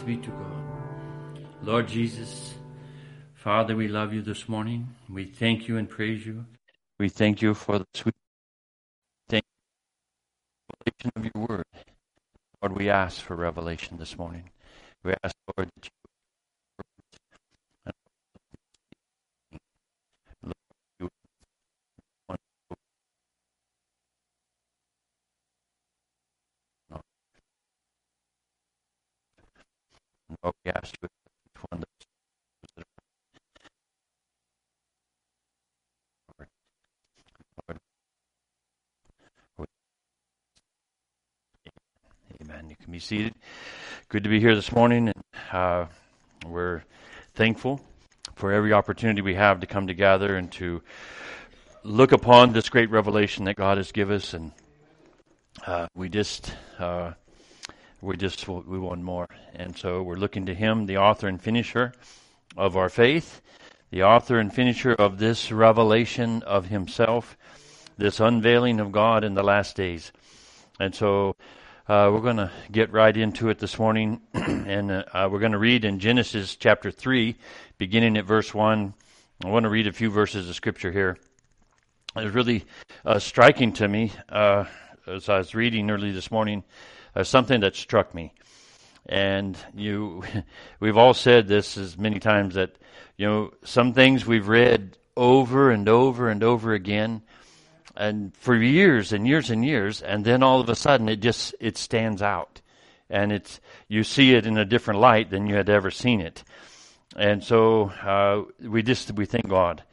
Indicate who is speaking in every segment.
Speaker 1: Be to God. Lord Jesus, Father, we love you this morning. We thank you and praise you. We thank you for the sweet revelation of your word. Lord, we ask for revelation this morning. We ask, Lord, that you Lord, we ask you each one that Lord, amen. You can be seated. Good to be here this morning, and we're thankful for every opportunity we have to come together and to look upon this great revelation that God has given us, and we want more. And so we're looking to Him, the author and finisher of our faith, the author and finisher of this revelation of Himself, this unveiling of God in the last days. And so we're going to get right into it this morning, and we're going to read in Genesis chapter 3, beginning at verse 1. I want to read a few verses of Scripture here. It was really striking to me as I was reading early this morning, something that struck me. And we've all said this as many times that, some things we've read over and over and over again, and for years and years and years, and then all of a sudden it stands out, and you see it in a different light than you had ever seen it. And so we thank God.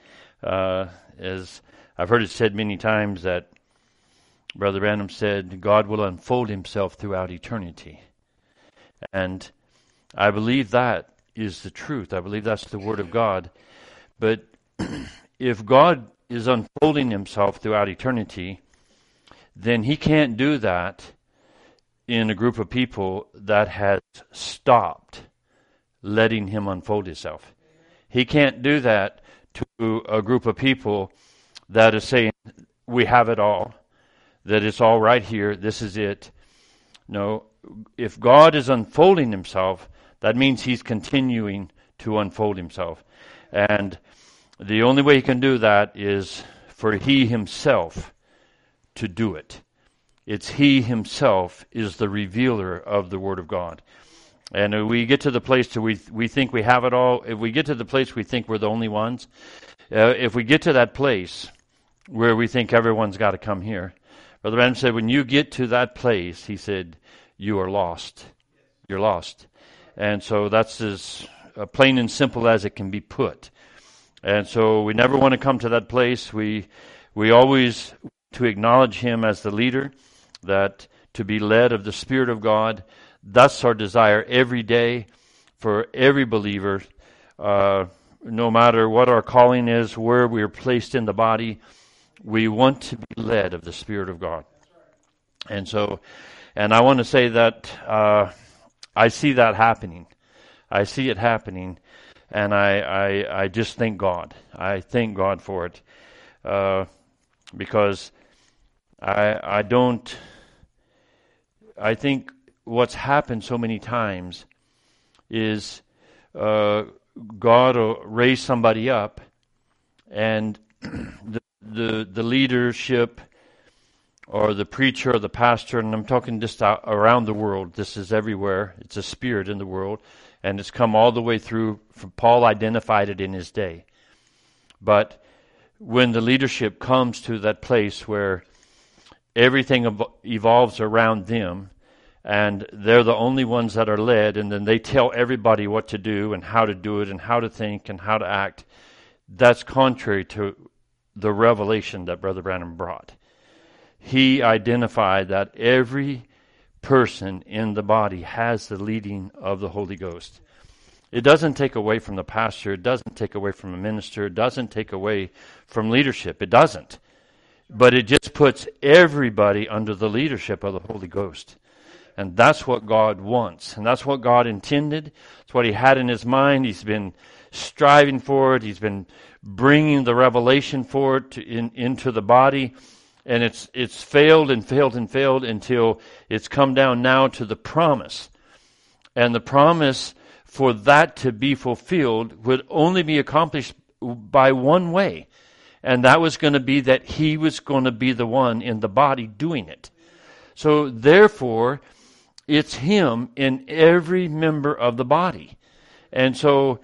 Speaker 1: As I've heard it said many times that Brother Branham said, God will unfold Himself throughout eternity. And I believe that is the truth. I believe that's the Word of God. But if God is unfolding Himself throughout eternity, then He can't do that in a group of people that has stopped letting Him unfold Himself. He can't do that to a group of people that is saying, we have it all, that it's all right here, this is it. No, if God is unfolding Himself, that means He's continuing to unfold Himself. And the only way He can do that is for He Himself to do it. It's He Himself is the revealer of the Word of God. And if we get to the place where we think we have it all, if we get to the place we think we're the only ones, if we get to that place where we think everyone's got to come here, Brother Branham said, when you get to that place, he said, you are lost. You're lost. And so that's as plain and simple as it can be put. And so we never want to come to that place. We always to acknowledge Him as the leader, that to be led of the Spirit of God. That's our desire every day for every believer, no matter what our calling is, where we are placed in the body. We want to be led of the Spirit of God. And so, and I want to say that I see that happening. I see it happening, and I just thank God. I thank God for it, because I think what's happened so many times is God will raise somebody up, and the leadership or the preacher or the pastor, and I'm talking just around the world, this is everywhere, it's a spirit in the world, and it's come all the way through. Paul identified it in his day. But when the leadership comes to that place where everything evolves around them, and they're the only ones that are led, and then they tell everybody what to do and how to do it and how to think and how to act, that's contrary to the revelation that Brother Branham brought. He identified that every person in the body has the leading of the Holy Ghost. It doesn't take away from the pastor. It doesn't take away from a minister. It doesn't take away from leadership. It doesn't. But it just puts everybody under the leadership of the Holy Ghost. And that's what God wants. And that's what God intended. It's what He had in His mind. He's been striving for it. He's been bringing the revelation for it into the body. And it's failed and failed and failed until it's come down now to the promise. And the promise for that to be fulfilled would only be accomplished by one way. And that was going to be that he was going to be the one in the body doing it. So therefore, it's him in every member of the body. And so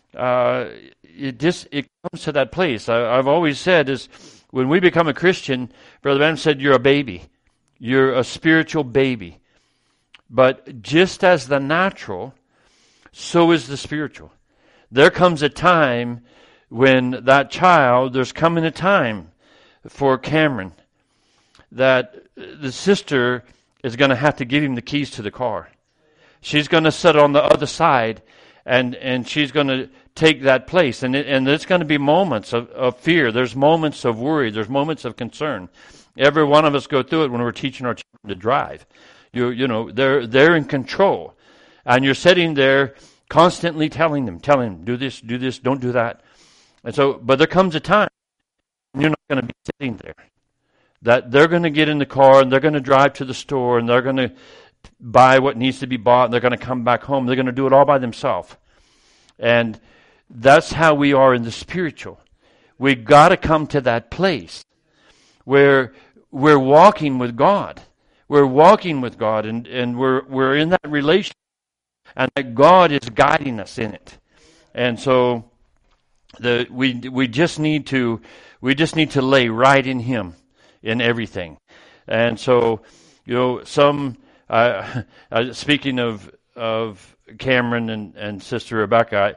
Speaker 1: it comes to that place. I've always said is when we become a Christian, Brother Branham said, you're a baby. You're a spiritual baby. But just as the natural, so is the spiritual. There comes a time when that child, there's coming a time for Cameron that the sister is going to have to give him the keys to the car. She's going to sit on the other side and she's going to take that place. And there's going to be moments of fear. There's moments of worry. There's moments of concern. Every one of us go through it when we're teaching our children to drive. You know, they're in control. And you're sitting there constantly telling them, do this, don't do that. And so, but there comes a time when you're not going to be sitting there. That they're going to get in the car and they're going to drive to the store and they're going to buy what needs to be bought and they're going to come back home. They're going to do it all by themselves. And that's how we are in the spiritual. We got to come to that place where we're walking with God. We're walking with God and we're in that relationship and that God is guiding us in it. And so we just need to lay right in him in everything. And so, you know, speaking of Cameron and Sister Rebecca,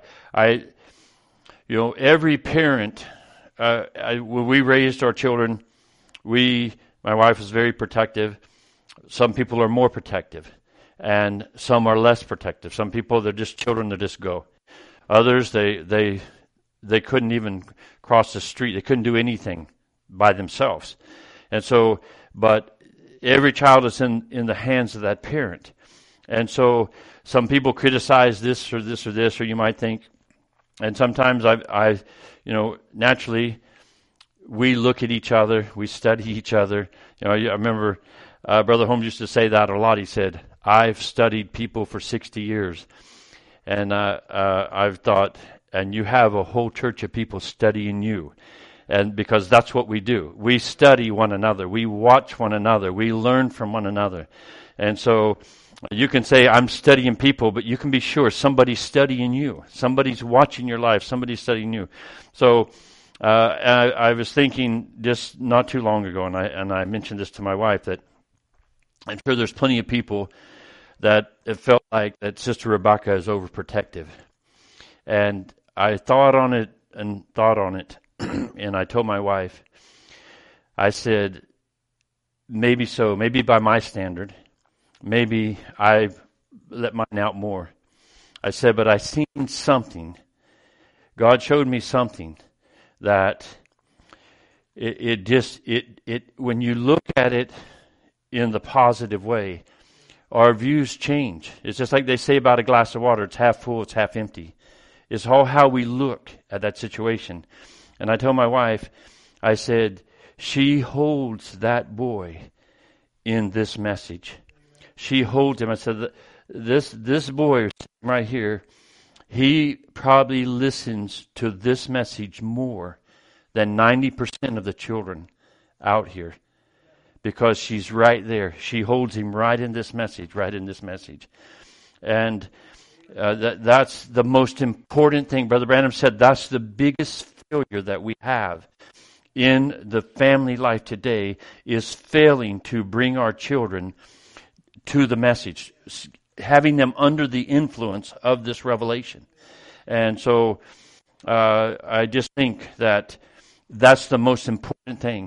Speaker 1: you know, every parent, when we raised our children, my wife was very protective. Some people are more protective, and some are less protective. Some people, they're just children, they just go. Others, they couldn't even cross the street. They couldn't do anything by themselves. And so, but every child is in the hands of that parent. And so some people criticize this or this or this, or you might think, and sometimes I you know, naturally we look at each other, we study each other. You know, I remember Brother Holmes used to say that a lot. He said, I've studied people for 60 years. And I've thought, and you have a whole church of people studying you. And because that's what we do. We study one another. We watch one another. We learn from one another. And so you can say, I'm studying people, but you can be sure somebody's studying you. Somebody's watching your life. Somebody's studying you. So I was thinking just not too long ago, and I mentioned this to my wife, that I'm sure there's plenty of people that it felt like that Sister Rebecca is overprotective. And I thought on it, and I told my wife, I said, maybe so, maybe by my standard, maybe I let mine out more. I said, but I seen something. God showed me something that it when you look at it in the positive way, our views change. It's just like they say about a glass of water. It's half full, it's half empty. It's all how we look at that situation. And I told my wife, I said, she holds that boy in this message. She holds him. I said, this boy right here, he probably listens to this message more than 90% of the children out here. Because she's right there. She holds him right in this message, And that's the most important thing. Brother Branham said that's the biggest failure that we have in the family life today, is failing to bring our children to the message, having them under the influence of this revelation. And so I just think that that's the most important thing.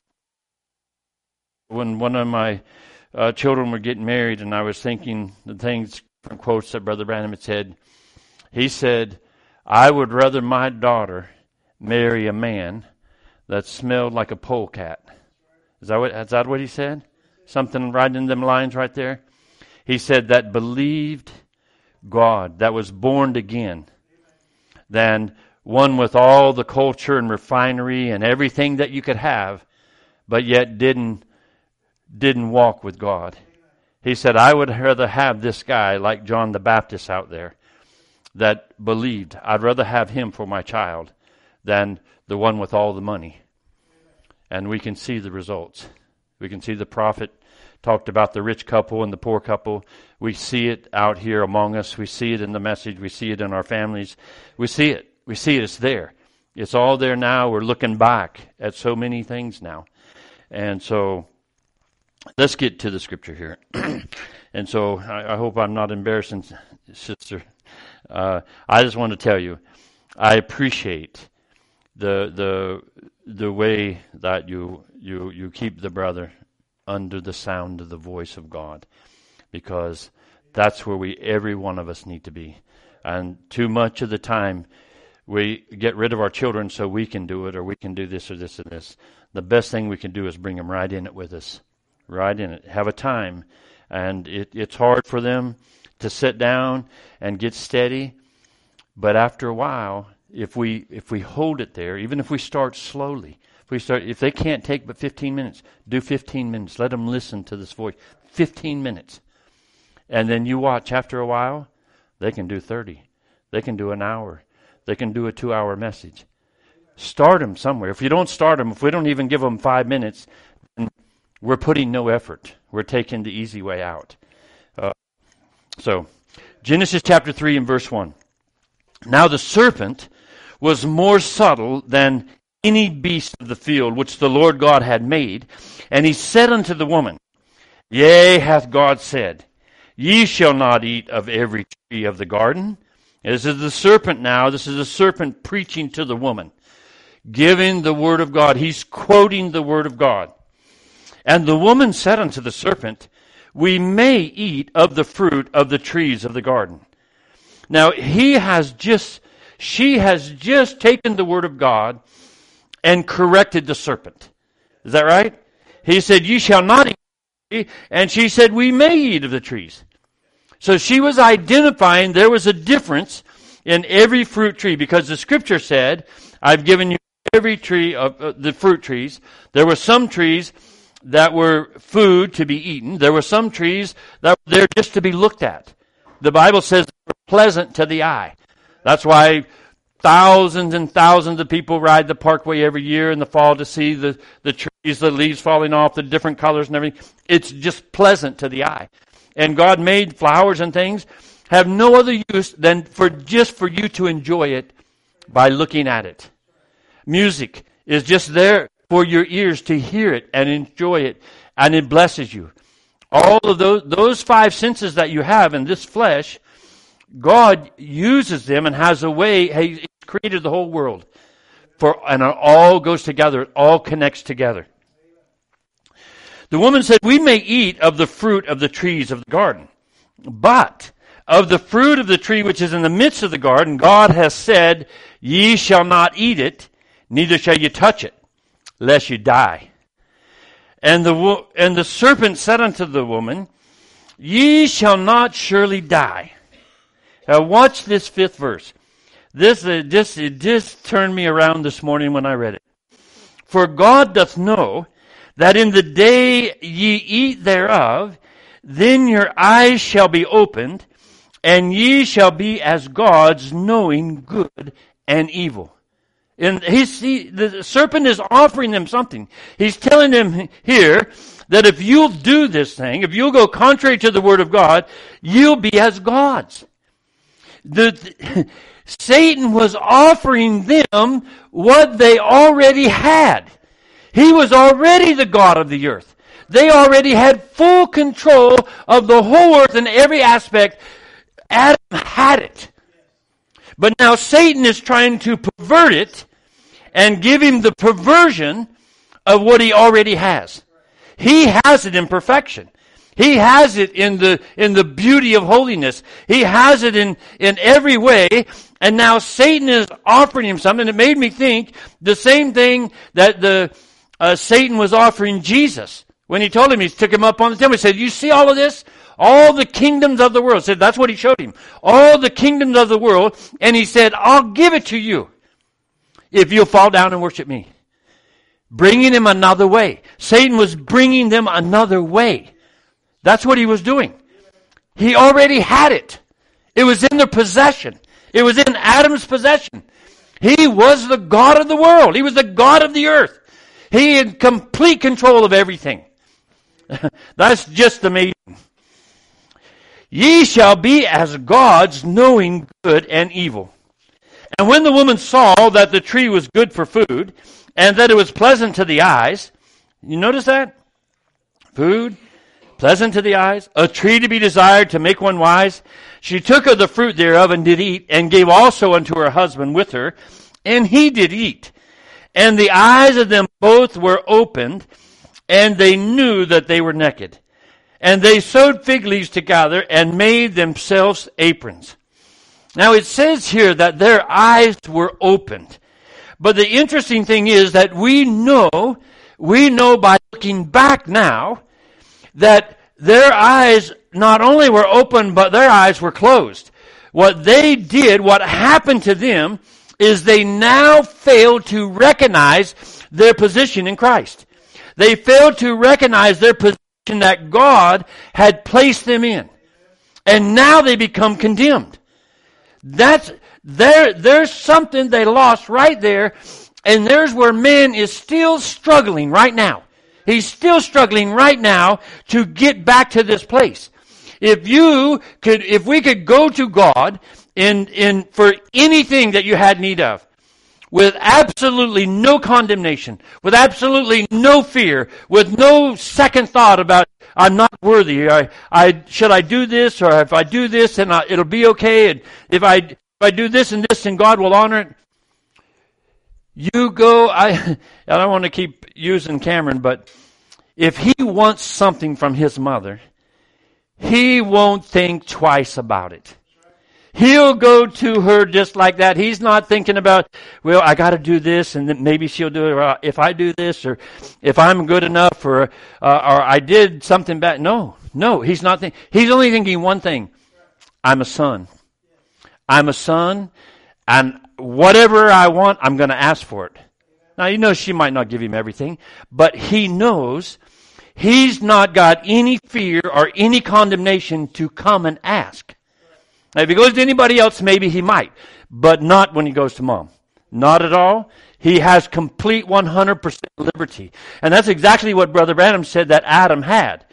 Speaker 1: When one of my children were getting married, and I was thinking the things from quotes that Brother Branham had said, he said, I would rather my daughter marry a man that smelled like a polecat. Is that what he said? Something right in them lines right there. He said that believed God, that was born again, than one with all the culture and refinery and everything that you could have, but yet didn't walk with God. He said, I would rather have this guy like John the Baptist out there that believed. I'd rather have him for my child than the one with all the money. And we can see the results. We can see the prophet talked about the rich couple and the poor couple. We see it out here among us. We see it in the message. We see it in our families. We see it. We see it. It's there. It's all there now. We're looking back at so many things now. And so let's get to the scripture here. And so I hope I'm not embarrassing, sister. I just want to tell you, I appreciate the way that you keep the brother under the sound of the voice of God, because that's where every one of us need to be. And too much of the time we get rid of our children so we can do it, or we can do this or this or this. The best thing we can do is bring them right in it with us, right in it. Have a time, and it's hard for them to sit down and get steady, but after a while, if we hold it there, even if we start slowly, if they can't take but 15 minutes, do 15 minutes. Let them listen to this voice. 15 minutes. And then you watch, after a while, they can do 30. They can do an hour. They can do a 2-hour message. Start them somewhere. If you don't start them, if we don't even give them 5 minutes, then we're putting no effort. We're taking the easy way out. So, Genesis chapter 3 and verse 1. Now the serpent was more subtle than any beast of the field which the Lord God had made. And he said unto the woman, Yea, hath God said, Ye shall not eat of every tree of the garden. This is the serpent now. This is the serpent preaching to the woman, giving the word of God. He's quoting the word of God. And the woman said unto the serpent, We may eat of the fruit of the trees of the garden. Now, she has just taken the word of God and corrected the serpent. Is that right? He said, You shall not eat of the tree. And she said, We may eat of the trees. So she was identifying there was a difference in every fruit tree, because the scripture said, I've given you every tree of the fruit trees. There were some trees that were food to be eaten. There were some trees that were there just to be looked at. The Bible says they were pleasant to the eye. That's why thousands and thousands of people ride the parkway every year in the fall to see the trees, the leaves falling off, the different colors and everything. It's just pleasant to the eye. And God made flowers and things have no other use than for you to enjoy it by looking at it. Music is just there for your ears to hear it and enjoy it, and it blesses you. All of those 5 senses that you have in this flesh, God uses them and has a way. He created the whole world and it all goes together. It all connects together. The woman said, We may eat of the fruit of the trees of the garden, but of the fruit of the tree which is in the midst of the garden, God has said, Ye shall not eat it, neither shall you touch it, lest you die. And the serpent said unto the woman, Ye shall not surely die. Now watch this 5th verse. It just turned me around this morning when I read it. For God doth know that in the day ye eat thereof, then your eyes shall be opened, and ye shall be as gods, knowing good and evil. And the serpent is offering them something. He's telling them here that if you'll do this thing, if you'll go contrary to the word of God, you'll be as gods. Satan was offering them what they already had. He was already the God of the earth. They already had full control of the whole earth in every aspect. Adam had it. But now Satan is trying to pervert it and give him the perversion of what he already has. He has it in perfection. He has it in the beauty of holiness. He has it in every way. And now Satan is offering him something. It made me think the same thing that Satan was offering Jesus. When he told him, he took him up on the temple. He said, You see all of this? All the kingdoms of the world. He said, that's what he showed him. All the kingdoms of the world. And he said, I'll give it to you if you'll fall down and worship me. Bringing him another way. Satan was bringing them another way. That's what he was doing. He already had it. It was in their possession. It was in Adam's possession. He was the God of the world. He was the God of the earth. He had complete control of everything. That's just amazing. Ye shall be as gods, knowing good and evil. And when the woman saw that the tree was good for food, and that it was pleasant to the eyes, you notice that? Food, pleasant to the eyes, a tree to be desired to make one wise. She took of the fruit thereof and did eat, and gave also unto her husband with her, and he did eat. And the eyes of them both were opened, and they knew that they were naked. And they sewed fig leaves together and made themselves aprons. Now it says here that their eyes were opened. But the interesting thing is that we know by looking back now, that their eyes not only were open, but their eyes were closed. What they did, what happened to them, is they now failed to recognize their position in Christ. They failed to recognize their position that God had placed them in. And now they become condemned. There's something they lost right there, and there's where man is still struggling right now. He's still struggling right now to get back to this place. If we could go to God for anything that you had need of, with absolutely no condemnation, with absolutely no fear, with no second thought about, I'm not worthy, should I do this, or if I do this, then it'll be okay, and if I do this and this, then God will honor it. You go, I don't want to keep using Cameron, but if he wants something from his mother, he won't think twice about it. He'll go to her just like that. He's not thinking about, well, I got to do this, and then maybe she'll do it, or if I do this, or if I'm good enough, or I did something bad. No, he's not thinking. He's only thinking one thing. I'm a son. I'm a son, and whatever I want, I'm going to ask for it. Now, she might not give him everything, but he knows he's not got any fear or any condemnation to come and ask. Now, if he goes to anybody else, maybe he might, but not when he goes to mom. Not at all. He has complete 100% liberty. And that's exactly what Brother Branham said that Adam had.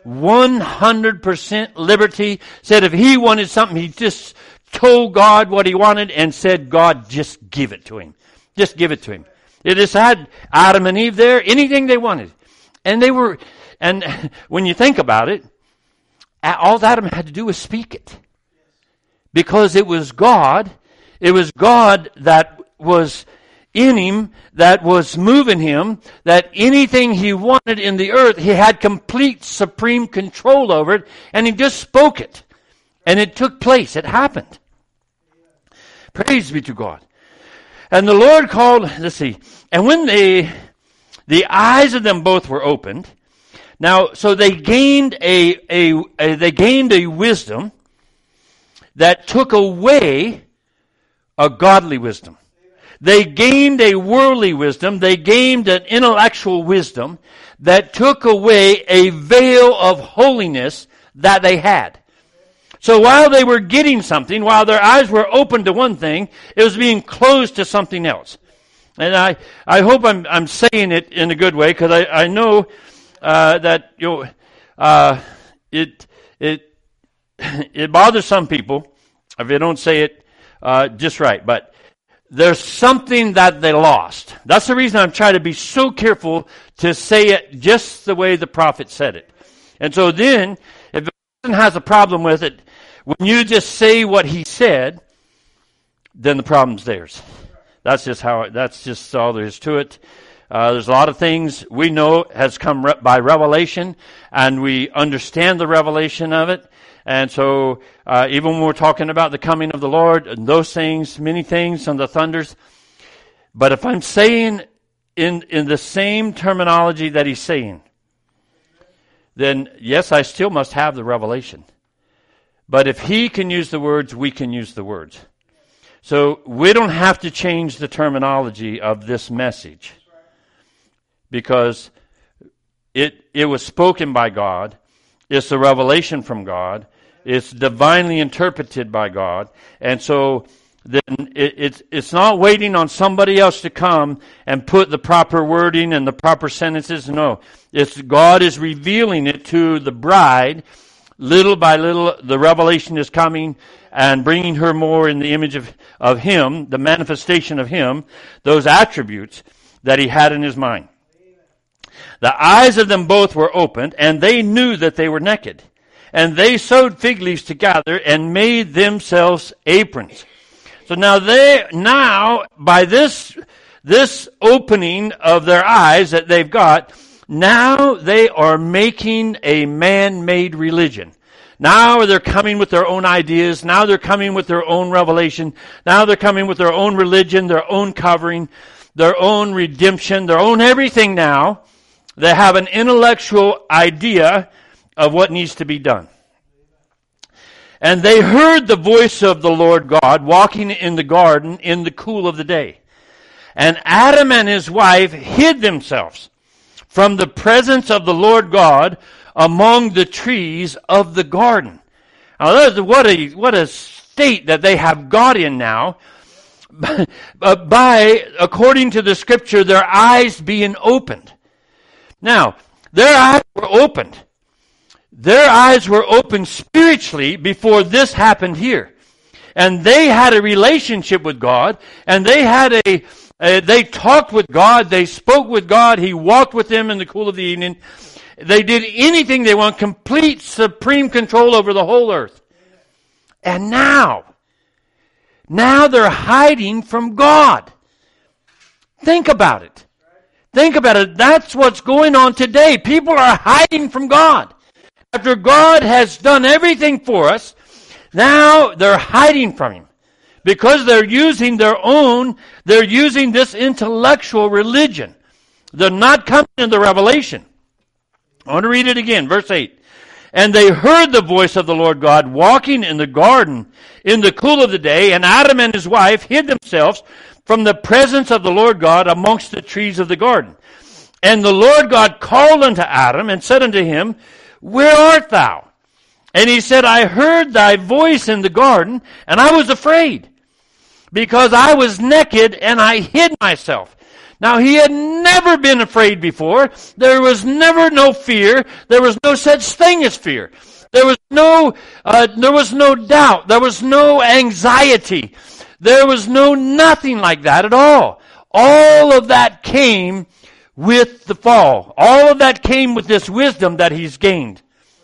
Speaker 1: 100% liberty. Said if he wanted something, he just told God what he wanted and said, God, just give it to him. Just give it to him. It just had Adam and Eve there, anything they wanted. And when you think about it, all Adam had to do was speak it. Because it was God that was in him, that was moving him, that anything he wanted in the earth, he had complete supreme control over it, and he just spoke it. And it took place. It happened. Praise be to God. And the Lord called, let's see, and when the eyes of them both were opened, now, so they gained a wisdom that took away a godly wisdom. They gained a worldly wisdom. They gained an intellectual wisdom that took away a veil of holiness that they had. So while they were getting something, while their eyes were open to one thing, it was being closed to something else. And I hope I'm saying it in a good way, because I know that it bothers some people if they don't say it just right. But there's something that they lost. That's the reason I'm trying to be so careful to say it just the way the prophet said it. And so then, if a person has a problem with it, when you just say what he said, then the problem's theirs. That's just all there is to it. There's a lot of things we know has come by revelation, and we understand the revelation of it. And so, even when we're talking about the coming of the Lord and those things, many things on the thunders, but if I'm saying in the same terminology that he's saying, then yes, I still must have the revelation. But if he can use the words, we can use the words. So we don't have to change the terminology of this message, because it was spoken by God, It's a revelation from God. It's divinely interpreted by God. And so then it's not waiting on somebody else to come and put the proper wording and the proper sentences. No. It's God is revealing it to the bride. Little by little, the revelation is coming and bringing her more in the image of Him, the manifestation of Him, those attributes that He had in His mind. The eyes of them both were opened, and they knew that they were naked. And they sewed fig leaves together and made themselves aprons. So now by this opening of their eyes that they've got, now they are making a man-made religion. Now they're coming with their own ideas. Now they're coming with their own revelation. Now they're coming with their own religion, their own covering, their own redemption, their own everything now. They have an intellectual idea of what needs to be done. And they heard the voice of the Lord God walking in the garden in the cool of the day. And Adam and his wife hid themselves from the presence of the Lord God among the trees of the garden. Now, what a state that they have got in now. By, according to the Scripture, their eyes being opened. Now, their eyes were opened. Their eyes were opened spiritually before this happened here. And they had a relationship with God, and they talked with God, they spoke with God, He walked with them in the cool of the evening. They did anything they want, complete, supreme control over the whole earth. And now they're hiding from God. Think about it. Think about it. That's what's going on today. People are hiding from God. After God has done everything for us, now they're hiding from Him. Because they're using this intellectual religion. They're not coming to the revelation. I want to read it again, verse 8. And they heard the voice of the Lord God walking in the garden in the cool of the day, and Adam and his wife hid themselves from the presence of the Lord God amongst the trees of the garden. And the Lord God called unto Adam and said unto him, Where art thou? And he said, I heard thy voice in the garden, and I was afraid, because I was naked and I hid myself. Now, he had never been afraid before. There was never no fear. There was no such thing as fear. There was no doubt. There was no anxiety. There was nothing like that at all. All of that came with the fall. All of that came with this wisdom that he's gained.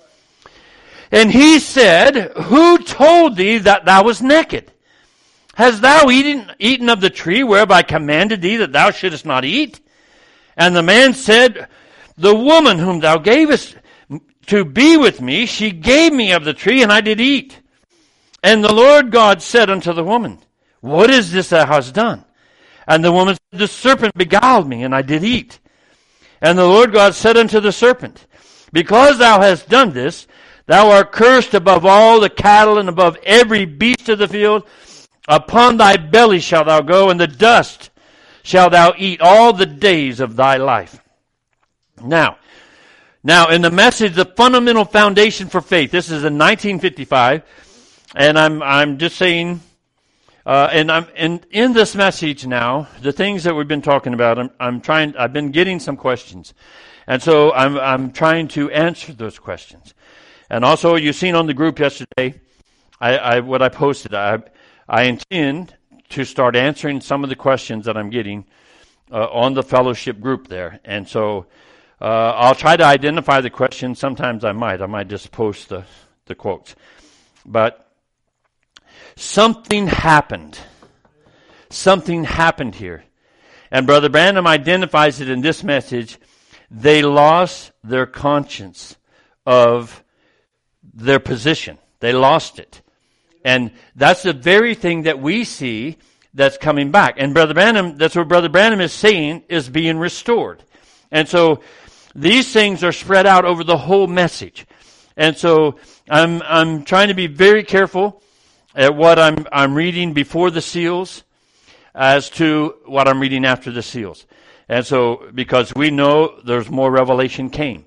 Speaker 1: And he said, Who told thee that thou was naked? Hast thou eaten of the tree whereof I commanded thee that thou shouldest not eat? And the man said, The woman whom thou gavest to be with me, she gave me of the tree, and I did eat. And the Lord God said unto the woman, What is this thou hast done? And the woman said, The serpent beguiled me, and I did eat. And the Lord God said unto the serpent, Because thou hast done this, thou art cursed above all the cattle and above every beast of the field. Upon thy belly shalt thou go, and the dust shalt thou eat all the days of thy life. Now in the message, the fundamental foundation for faith. This is in 1955, and I'm just saying, and I'm in this message now. The things that we've been talking about, I've been getting some questions, and so I'm trying to answer those questions. And also, you've seen on the group yesterday, what I posted. I intend to start answering some of the questions that I'm getting on the fellowship group there. And so I'll try to identify the questions. Sometimes I might just post the quotes. But something happened. Something happened here. And Brother Branham identifies it in this message. They lost their conscience of their position. They lost it. And that's the very thing that we see that's coming back. And Brother Branham, that's what Brother Branham is saying, is being restored. And so these things are spread out over the whole message. And so I'm trying to be very careful at what I'm reading before the seals as to what I'm reading after the seals. And so, because we know there's more revelation came.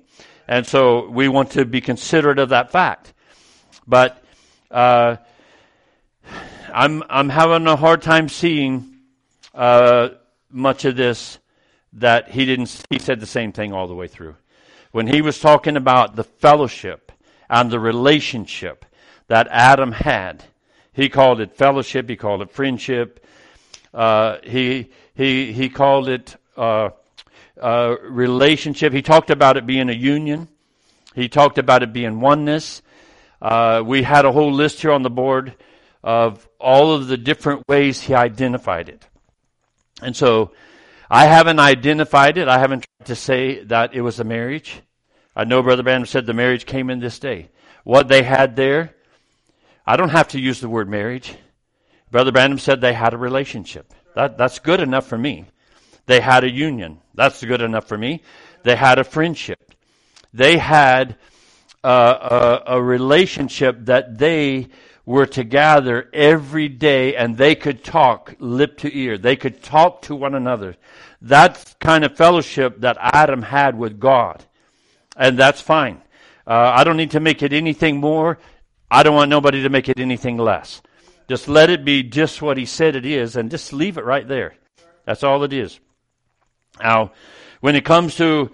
Speaker 1: And so we want to be considerate of that fact. But I'm having a hard time seeing much of this that he said the same thing all the way through. When he was talking about the fellowship and the relationship that Adam had, he called it fellowship, he called it friendship, he called it relationship. He talked about it being a union. He talked about it being oneness. We had a whole list here on the board of all of the different ways he identified it. And so I haven't identified it. I haven't tried to say that it was a marriage. I know Brother Branham said the marriage came in this day. What they had there, I don't have to use the word marriage. Brother Branham said they had a relationship. That's good enough for me. They had a union. That's good enough for me. They had a friendship. They had a relationship that they were together every day, and they could talk lip to ear. They could talk to one another. That's kind of fellowship that Adam had with God. And that's fine. I don't need to make it anything more. I don't want nobody to make it anything less. Just let it be just what he said it is, and just leave it right there. That's all it is. Now, when it comes to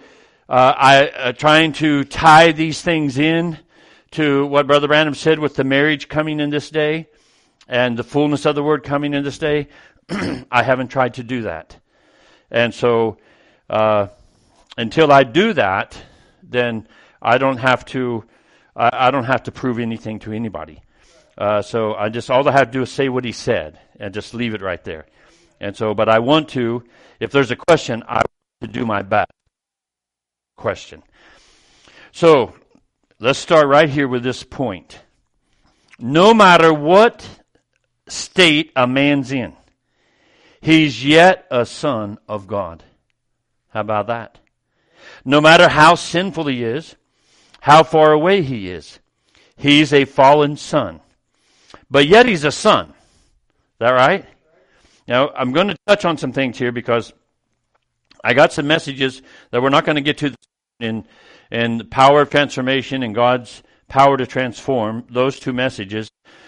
Speaker 1: trying to tie these things in to what Brother Branham said with the marriage coming in this day and the fullness of the word coming in this day, I haven't tried to do that. And so until I do that, then I don't have to prove anything to anybody. So all I have to do is say what he said and just leave it right there. And so, but I want to, if there's a question, I want to do my best. Question. So, let's start right here with this point. No matter what state a man's in, he's yet a son of God. How about that? No matter how sinful he is, how far away he is, he's a fallen son. But yet he's a son. Is that right? Now, I'm going to touch on some things here because I got some messages that we're not going to get to in the power of transformation and God's power to transform. Those two messages,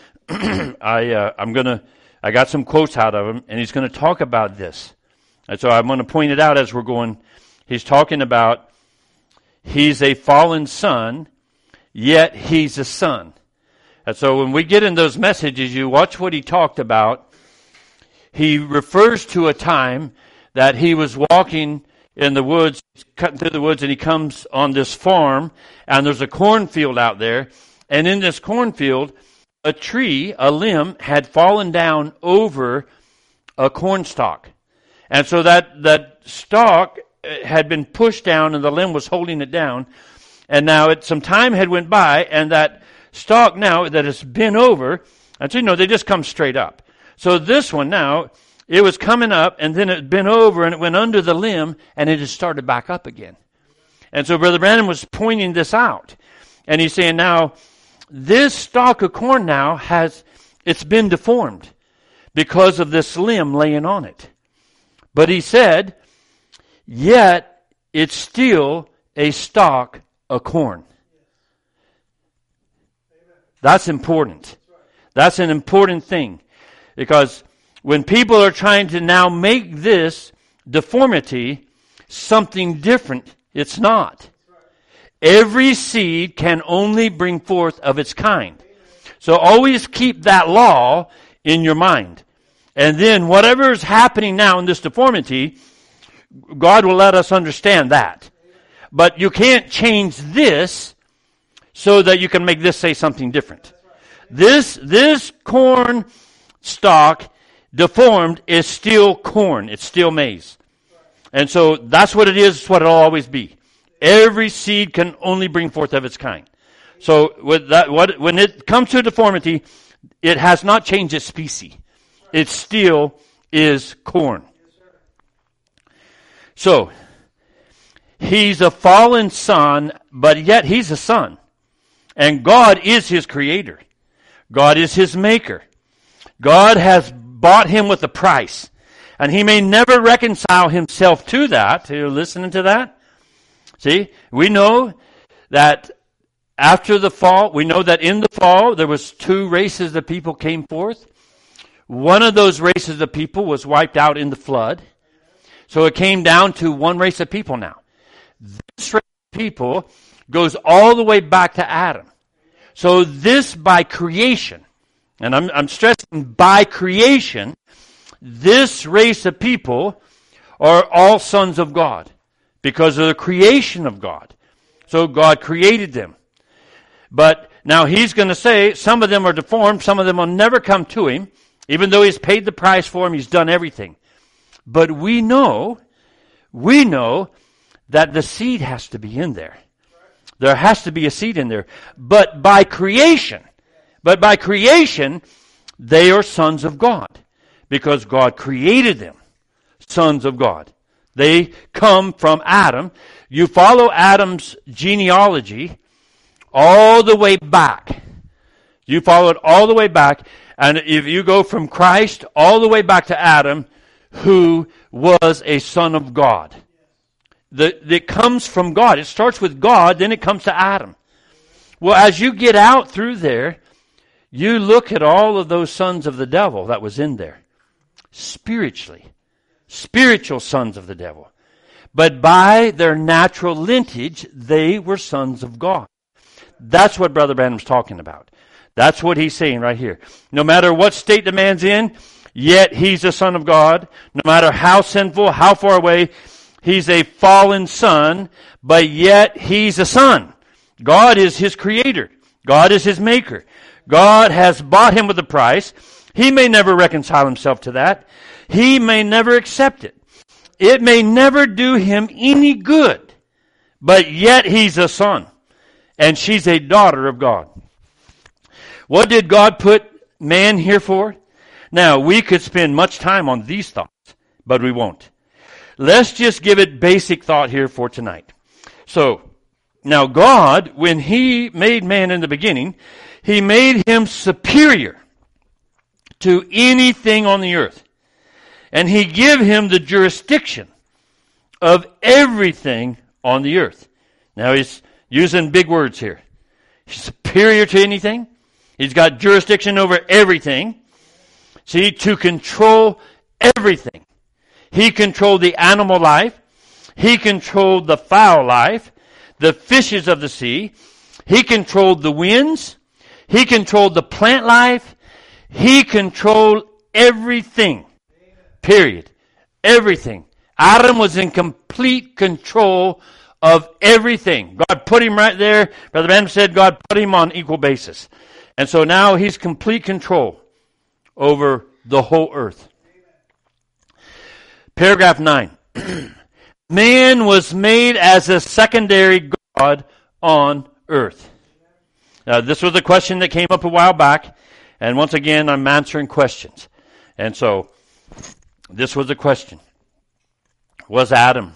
Speaker 1: I got some quotes out of him, and he's going to talk about this. And so I'm going to point it out as we're going. He's talking about he's a fallen son, yet he's a son. And so when we get in those messages, you watch what he talked about. He refers to a time that he was walking in the woods, cutting through the woods, and he comes on this farm, and there's a cornfield out there. And in this cornfield, a tree, a limb, had fallen down over a corn stalk. And so that stalk had been pushed down, and the limb was holding it down. And now some time had went by, and that stalk now that has been over, and so they just come straight up. So this one now, it was coming up, and then it had been over, and it went under the limb, and it has started back up again. And so Brother Branham was pointing this out. And he's saying now, this stalk of corn now it's been deformed because of this limb laying on it. But he said, yet it's still a stalk of corn. That's important. That's an important thing. Because when people are trying to now make this deformity something different, it's not. Every seed can only bring forth of its kind. So always keep that law in your mind. And then whatever is happening now in this deformity, God will let us understand that. But you can't change this so that you can make this say something different. This corn stalk deformed is still corn. It's still maize. And so that's what it is. It's what it'll always be. Every seed can only bring forth of its kind. So with that, when it comes to deformity, it has not changed its species. It still is corn. So, he's a fallen son, but yet he's a son. And God is his creator. God is his maker. God has bought him with a price. And he may never reconcile himself to that. Are you listening to that? See, we know that after the fall, we know that in the fall, there was two races of people came forth. One of those races of people was wiped out in the flood. So it came down to one race of people now. This race of people goes all the way back to Adam. So this by creation, and I'm stressing by creation, this race of people are all sons of God because of the creation of God. So God created them. But now he's going to say some of them are deformed, some of them will never come to him, even though he's paid the price for them, he's done everything. But we know that the seed has to be in there. There has to be a seed in there. But by creation, they are sons of God. Because God created them, sons of God. They come from Adam. You follow Adam's genealogy all the way back. You follow it all the way back. And if you go from Christ all the way back to Adam, who was a son of God. It comes from God. It starts with God, then it comes to Adam. Well, as you get out through there, you look at all of those sons of the devil that was in there. Spiritually. Spiritual sons of the devil. But by their natural lineage, they were sons of God. That's what Brother Branham's talking about. That's what he's saying right here. No matter what state the man's in, yet he's a son of God. No matter how sinful, how far away, he's a fallen son, but yet he's a son. God is his creator. God is his maker. God has bought him with a price. He may never reconcile himself to that. He may never accept it. It may never do him any good. But yet he's a son. And she's a daughter of God. What did God put man here for? Now, we could spend much time on these thoughts, but we won't. Let's just give it basic thought here for tonight. So, now God, when he made man in the beginning, he made him superior to anything on the earth. And he gave him the jurisdiction of everything on the earth. Now he's using big words here. He's superior to anything. He's got jurisdiction over everything. See, to control everything. He controlled the animal life. He controlled the fowl life, the fishes of the sea. He controlled the winds. He controlled the plant life. He controlled everything. Period. Everything. Adam was in complete control of everything. God put him right there. Brother Branham said God put him on equal basis. And so now he's complete control over the whole earth. Paragraph 9. Man was made as a secondary God on earth. Now, this was a question that came up a while back. And once again, I'm answering questions. And so, this was a question. Was Adam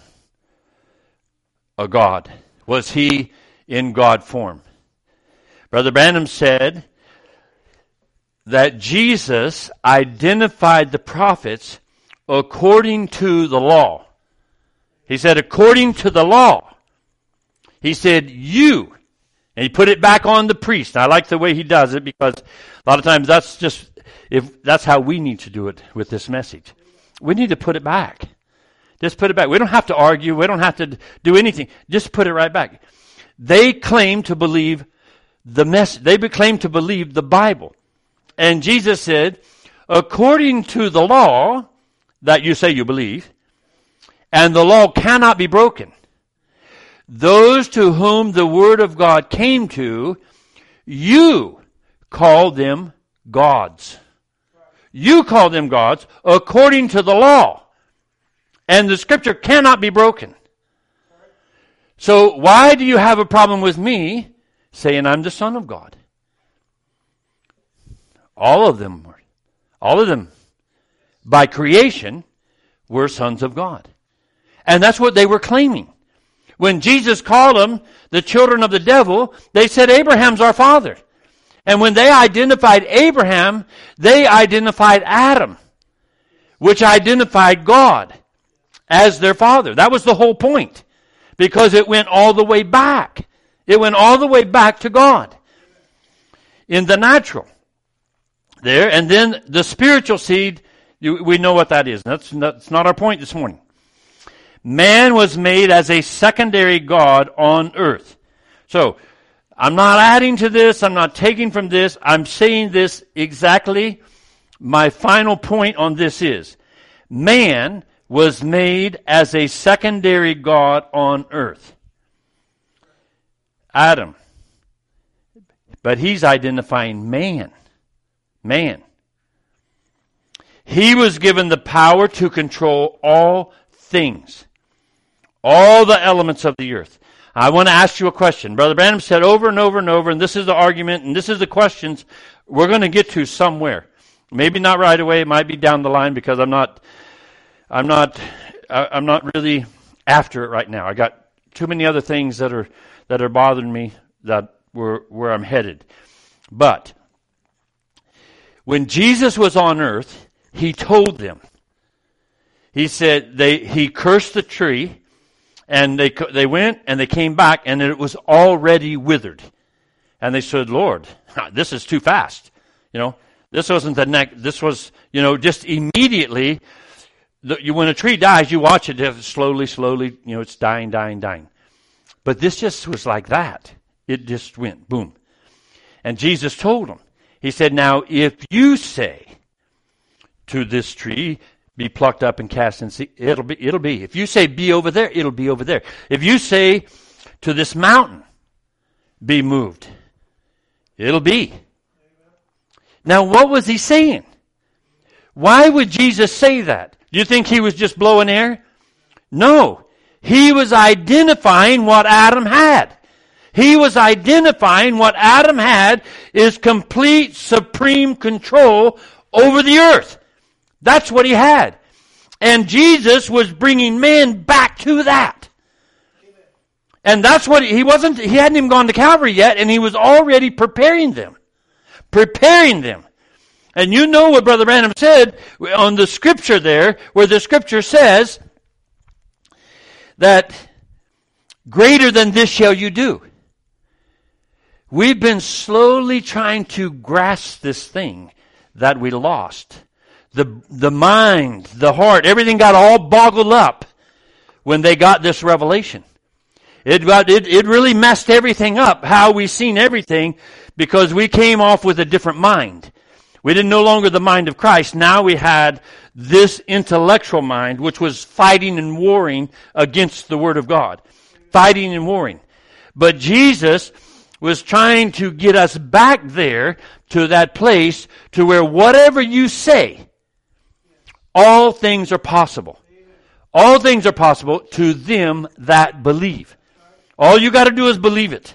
Speaker 1: a God? Was he in God form? Brother Branham said that Jesus identified the prophets according to the law. He said, according to the law. He said, you. And he put it back on the priest. And I like the way he does it because a lot of times that's how we need to do it with this message. We need to put it back. Just put it back. We don't have to argue. We don't have to do anything. Just put it right back. They claim to believe the message. They claim to believe the Bible. And Jesus said, according to the law that you say you believe, and the law cannot be broken, those to whom the word of God came to, you call them gods. You call them gods according to the law. And the scripture cannot be broken. So why do you have a problem with me saying I'm the Son of God? All of them, by creation, were sons of God. And that's what they were claiming. When Jesus called them the children of the devil, they said Abraham's our father. And when they identified Abraham, they identified Adam, which identified God as their father. That was the whole point. Because it went all the way back. It went all the way back to God in the natural there. And then the spiritual seed, we know what that is. That's not our point this morning. Man was made as a secondary God on earth. So, I'm not adding to this. I'm not taking from this. I'm saying this exactly. My final point on this is, man was made as a secondary God on earth. Adam. But he's identifying man. Man. He was given the power to control all things. All the elements of the earth. I want to ask you a question. Brother Branham said over and over and over, and this is the argument, and this is the questions we're going to get to somewhere. Maybe not right away. It might be down the line because I'm not really after it right now. I got too many other things that are bothering me that where I'm headed. But when Jesus was on earth, he told them. He said he cursed the tree. And they went and they came back and it was already withered. And they said, Lord, this is too fast. This wasn't the neck. This was, just immediately. When a tree dies, you watch it slowly, it's dying. But this just was like that. It just went boom. And Jesus told them, he said, now if you say to this tree, be plucked up and cast in sea, it'll be. If you say be over there, it'll be over there. If you say to this mountain, be moved, it'll be. Now what was he saying? Why would Jesus say that? Do you think he was just blowing air? No. He was identifying what Adam had. He was identifying what Adam had is complete supreme control over the earth. That's what he had. And Jesus was bringing man back to that. And that's what he hadn't even gone to Calvary yet, and he was already preparing them. And you know what Brother Branham said on the scripture there, where the scripture says that greater than this shall you do. We've been slowly trying to grasp this thing that we lost. The mind, the heart, everything got all boggled up when they got this revelation. It really messed everything up, how we seen everything, because we came off with a different mind. We didn't no longer the mind of Christ. Now we had this intellectual mind, which was fighting and warring against the Word of God. Fighting and warring. But Jesus was trying to get us back there to that place to where whatever you say, all things are possible. All things are possible to them that believe. All you got to do is believe it.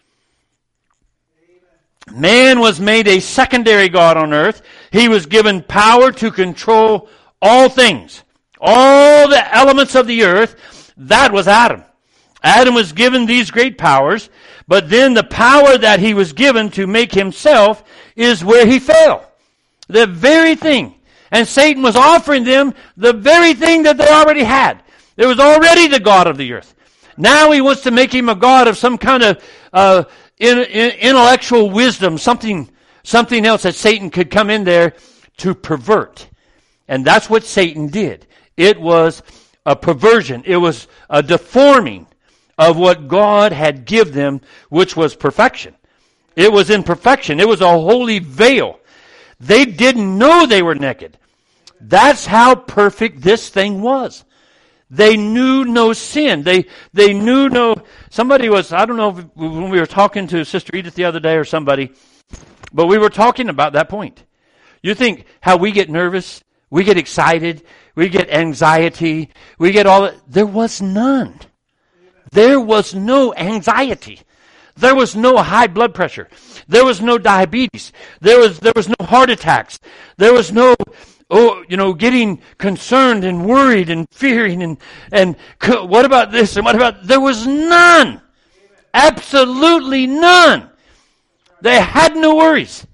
Speaker 1: Man was made a secondary God on earth. He was given power to control all things. All the elements of the earth. That was Adam. Adam was given these great powers, but then the power that he was given to make himself is where he fell. The very thing. And Satan was offering them the very thing that they already had. There was already the God of the earth. Now he wants to make him a God of some kind of intellectual wisdom, something else that Satan could come in there to pervert. And that's what Satan did. It was a perversion. It was a deforming of what God had given them, which was perfection. It was in perfection. It was a holy veil. They didn't know they were naked. That's how perfect this thing was. They knew no sin. They knew no... Somebody was, I don't know when we were talking to Sister Edith the other day or somebody, but we were talking about that point. You think how we get nervous, we get excited, we get anxiety, we get all that. There was none. There was no anxiety. There was no high blood pressure. There was no diabetes. There was no heart attacks. There was no, getting concerned and worried and fearing and what about this and what about, there was none. Absolutely none. They had no worries.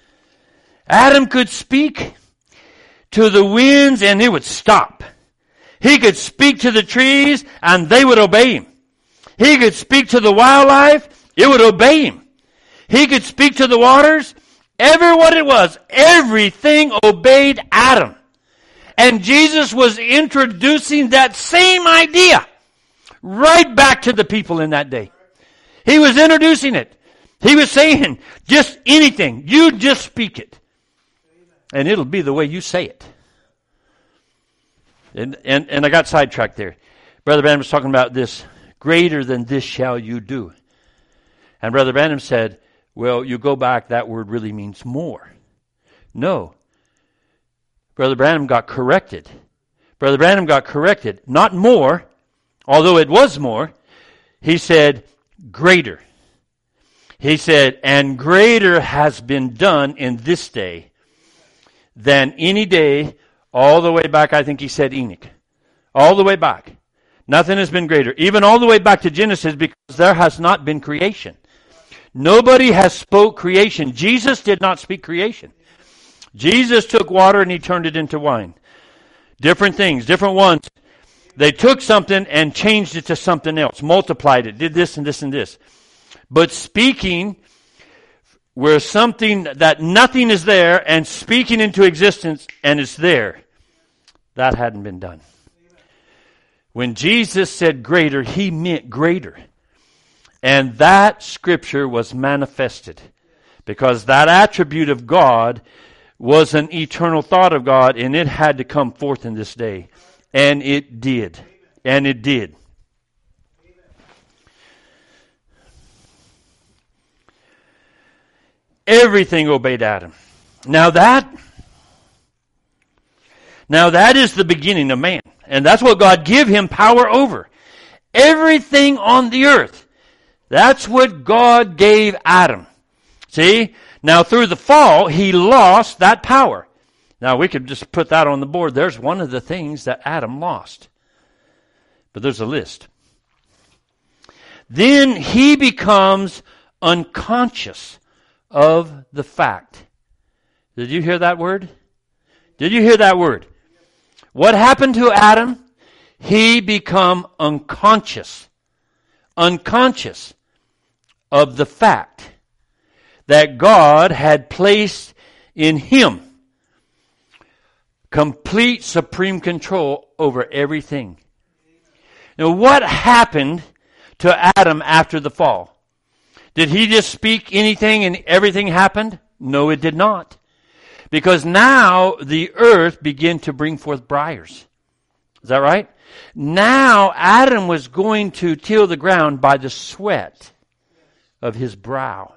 Speaker 1: Adam could speak to the winds and it would stop. He could speak to the trees and they would obey him. He could speak to the wildlife, it would obey him. He could speak to the waters, what it was, everything obeyed Adam. And Jesus was introducing that same idea right back to the people in that day. He was introducing it. He was saying, just anything, you just speak it. And it'll be the way you say it. And I got sidetracked there. Brother Branham was talking about this, greater than this shall you do. And Brother Branham said, well, you go back, that word really means more. No. Brother Branham got corrected. Brother Branham got corrected. Not more, although it was more. He said, greater. He said, and greater has been done in this day than any day all the way back, I think he said Enoch. All the way back. Nothing has been greater. Even all the way back to Genesis, because there has not been creation. Nobody has spoke creation. Jesus did not speak creation. Jesus took water and he turned it into wine. Different things, different ones. They took something and changed it to something else, multiplied it, did this and this and this. But speaking where something that nothing is there and speaking into existence and it's there, that hadn't been done. When Jesus said greater, he meant greater. And that scripture was manifested because that attribute of God was an eternal thought of God, and it had to come forth in this day. And it did. And it did. Everything obeyed Adam. Now that is the beginning of man. And that's what God gave him power over. Everything on the earth. That's what God gave Adam. See? Now through the fall, he lost that power. Now we could just put that on the board. There's one of the things that Adam lost. But there's a list. Then he becomes unconscious of the fact. Did you hear that word? Did you hear that word? What happened to Adam? He became unconscious. Unconscious of the fact that God had placed in him complete supreme control over everything. Now, what happened to Adam after the fall? Did he just speak anything and everything happened? No, it did not. Because now the earth began to bring forth briars. Is that right? Now Adam was going to till the ground by the sweat of his brow.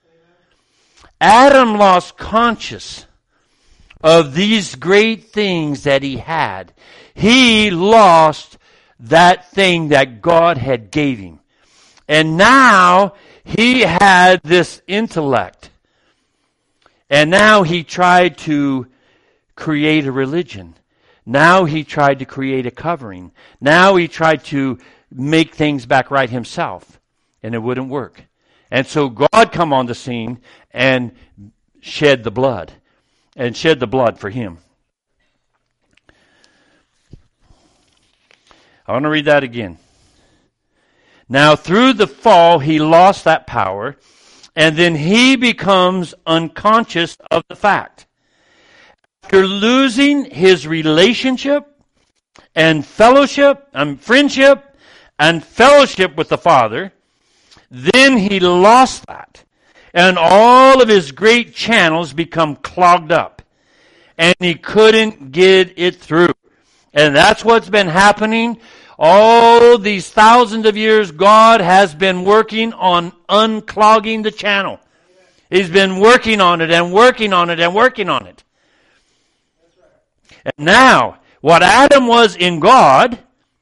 Speaker 1: Adam lost conscious of these great things that he had. He lost that thing that God had gave him. And now he had this intellect. And now he tried to create a religion. Now he tried to create a covering. Now he tried to make things back right himself. And it wouldn't work. And so God come on the scene and shed the blood. And shed the blood for him. I want to read that again. Now through the fall he lost that power. And then he becomes unconscious of the fact. After losing his relationship and fellowship and friendship and fellowship with the Father, then he lost that. And all of his great channels become clogged up. And he couldn't get it through. And that's what's been happening. All these thousands of years, God has been working on unclogging the channel. He's been working on it and working on it and working on it. And now, what Adam was in God,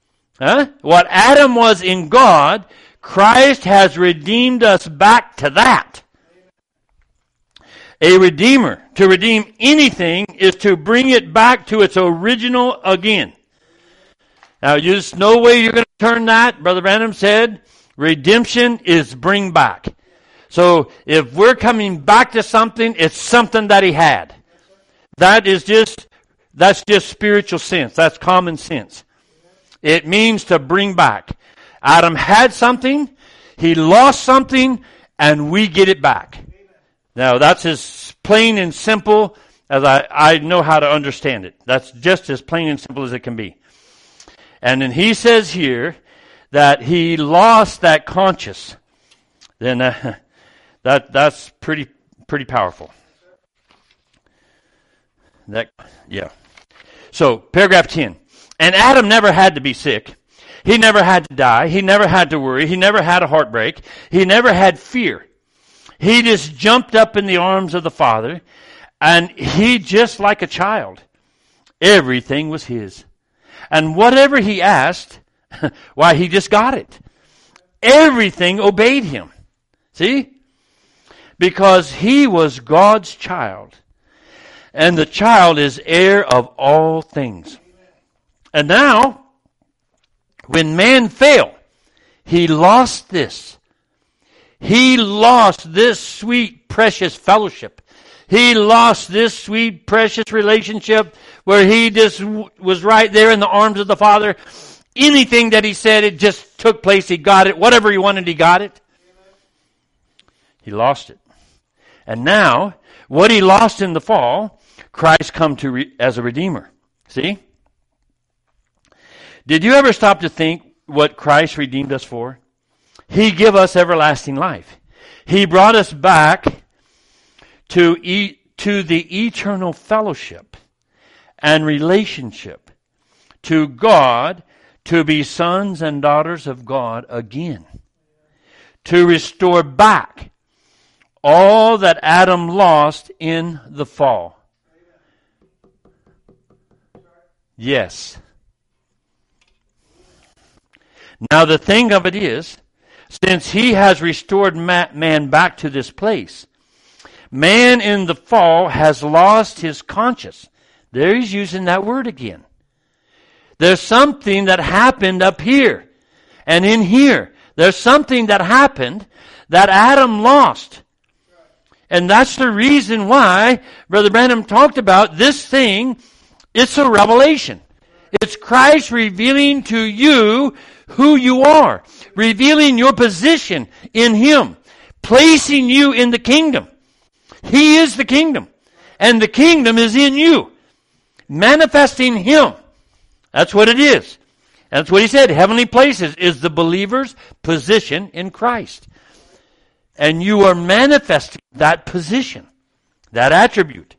Speaker 1: Christ has redeemed us back to that. A redeemer, to redeem anything, is to bring it back to its original again. Now, there's no way you're going to turn that. Brother Branham said, redemption is bring back. So, if we're coming back to something, it's something that he had. That's just spiritual sense. That's common sense. It means to bring back. Adam had something, he lost something, and we get it back. Now, that's as plain and simple as I know how to understand it. That's just as plain and simple as it can be. And then he says here that he lost that conscience. Then that's pretty powerful. So, paragraph 10. And Adam never had to be sick. He never had to die. He never had to worry. He never had a heartbreak. He never had fear. He just jumped up in the arms of the Father, and he just like a child. Everything was his. And whatever he asked, why, he just got it. Everything obeyed him. See? Because he was God's child. And the child is heir of all things. And now, when man fell, he lost this. He lost this sweet, precious fellowship. He lost this sweet, precious relationship where he just was right there in the arms of the Father. Anything that he said, it just took place. He got it. Whatever he wanted, he got it. He lost it. And now, what he lost in the fall, Christ come to as a Redeemer. See? Did you ever stop to think what Christ redeemed us for? He gave us everlasting life. He brought us back to the eternal fellowship and relationship to God, to be sons and daughters of God again. To restore back all that Adam lost in the fall. Yes. Now the thing of it is, since he has restored man back to this place, man in the fall has lost his conscience. There he's using that word again. There's something that happened up here and in here. There's something that happened that Adam lost. And that's the reason why Brother Branham talked about this thing. It's a revelation. It's Christ revealing to you who you are, revealing your position in Him, placing you in the kingdom. He is the kingdom, and the kingdom is in you, manifesting Him. That's what it is. That's what he said. Heavenly places is the believer's position in Christ. And you are manifesting that position, that attribute.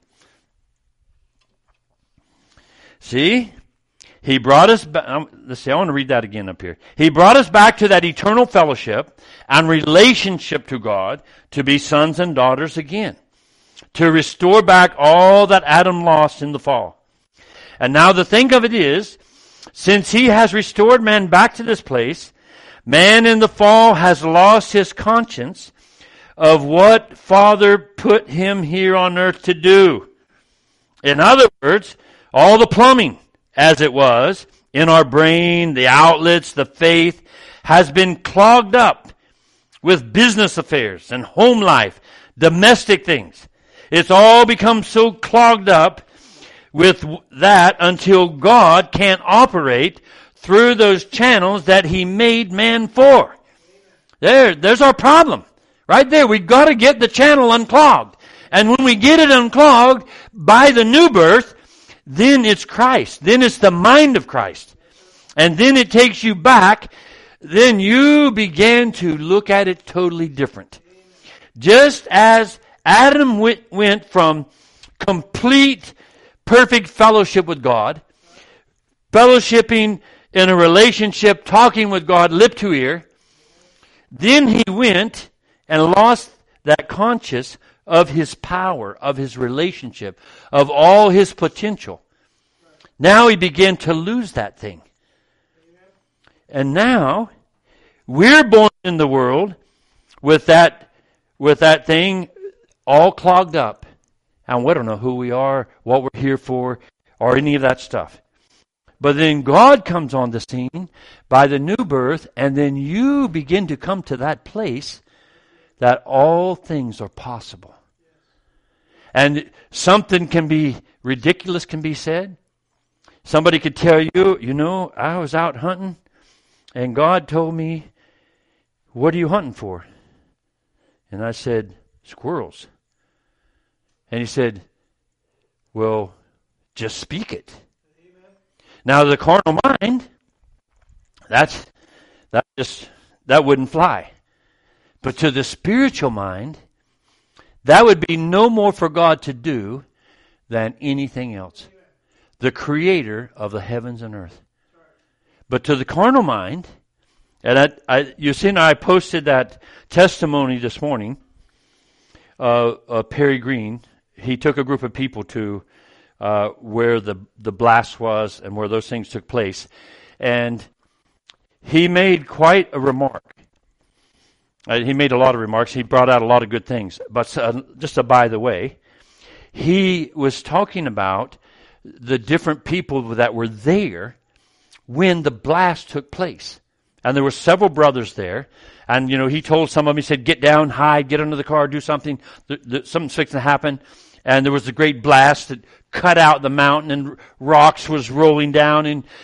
Speaker 1: See? He brought us back. Let's see, I want to read that again up here. He brought us back to that eternal fellowship and relationship to God, to be sons and daughters again, to restore back all that Adam lost in the fall. And now the thing of it is, since he has restored man back to this place, man in the fall has lost his conscience of what Father put him here on earth to do. In other words, all the plumbing, as it was, in our brain, the outlets, the faith, has been clogged up with business affairs and home life, domestic things. It's all become so clogged up with that until God can't operate through those channels that He made man for. There's our problem. Right there, we've got to get the channel unclogged. And when we get it unclogged by the new birth, then it's Christ. Then it's the mind of Christ. And then it takes you back. Then you begin to look at it totally different. Just as Adam went from complete, perfect fellowship with God, fellowshipping in a relationship, talking with God lip to ear, then he went and lost that conscious of his power, of his relationship, of all his potential. Now he began to lose that thing. And now we're born in the world with that thing all clogged up. And we don't know who we are, what we're here for, or any of that stuff. But then God comes on the scene by the new birth, and then you begin to come to that place that all things are possible. And something can be ridiculous can be said. Somebody could tell you, you know, I was out hunting and God told me, what are you hunting for? And I said, squirrels. And he said, well, just speak it. Amen. Now the carnal mind, that wouldn't fly. But to the spiritual mind, that would be no more for God to do than anything else. The creator of the heavens and earth. But to the carnal mind, and you seen I posted that testimony this morning of Perry Green. He took a group of people to where the blast was and where those things took place. And he made quite a remark. He made a lot of remarks. He brought out a lot of good things. But just a by the way, he was talking about the different people that were there when the blast took place. And there were several brothers there. And, you know, he told some of them, he said, get down, hide, get under the car, do something. Something's fixing to happen. And there was a great blast that cut out the mountain and rocks was rolling down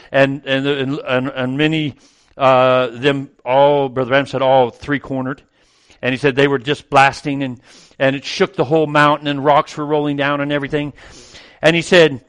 Speaker 1: and many, them all, Brother Branham said, all three-cornered. And he said they were just blasting and it shook the whole mountain and rocks were rolling down and everything. And he said,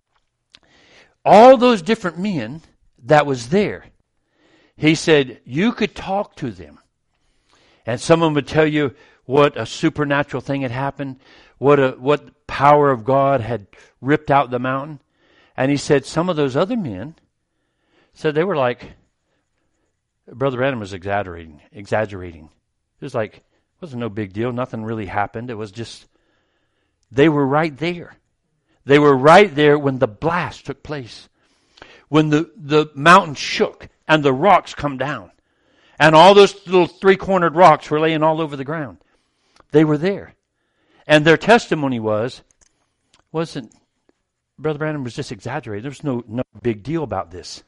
Speaker 1: all those different men that was there, he said, you could talk to them. And some of them would tell you what a supernatural thing had happened, what power of God had ripped out the mountain. And he said some of those other men said they were like, Brother Branham was exaggerating. It was like, it wasn't no big deal. Nothing really happened. It was just, they were right there. They were right there when the blast took place. When the mountain shook and the rocks come down. And all those little three-cornered rocks were laying all over the ground. They were there. And their testimony wasn't, Brother Branham was just exaggerating. There was no big deal about this.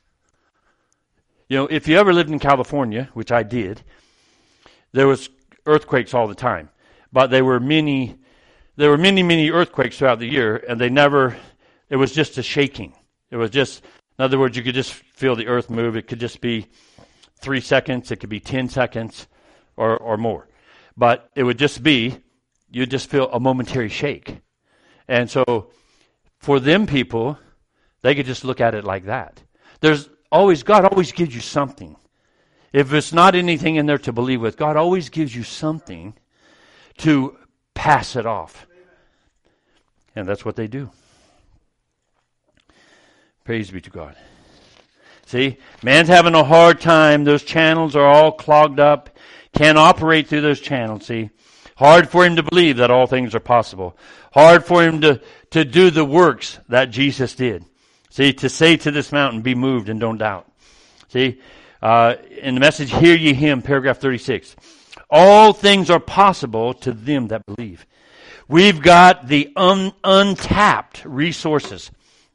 Speaker 1: You know, if you ever lived in California, which I did, there was earthquakes all the time. But there were many earthquakes throughout the year, and it was just a shaking. It was just, in other words, you could just feel the earth move. It could just be 3 seconds. It could be 10 seconds or more. But it would just be, you'd just feel a momentary shake. And so for them people, they could just look at it like that. God always gives you something. If it's not anything in there to believe with, God always gives you something to pass it off. And that's what they do. Praise be to God. See, man's having a hard time. Those channels are all clogged up. Can't operate through those channels, see. Hard for him to believe that all things are possible. Hard for him to do the works that Jesus did. See, to say to this mountain, be moved and don't doubt. See, in the message, hear ye him, paragraph 36. All things are possible to them that believe. We've got the untapped resources,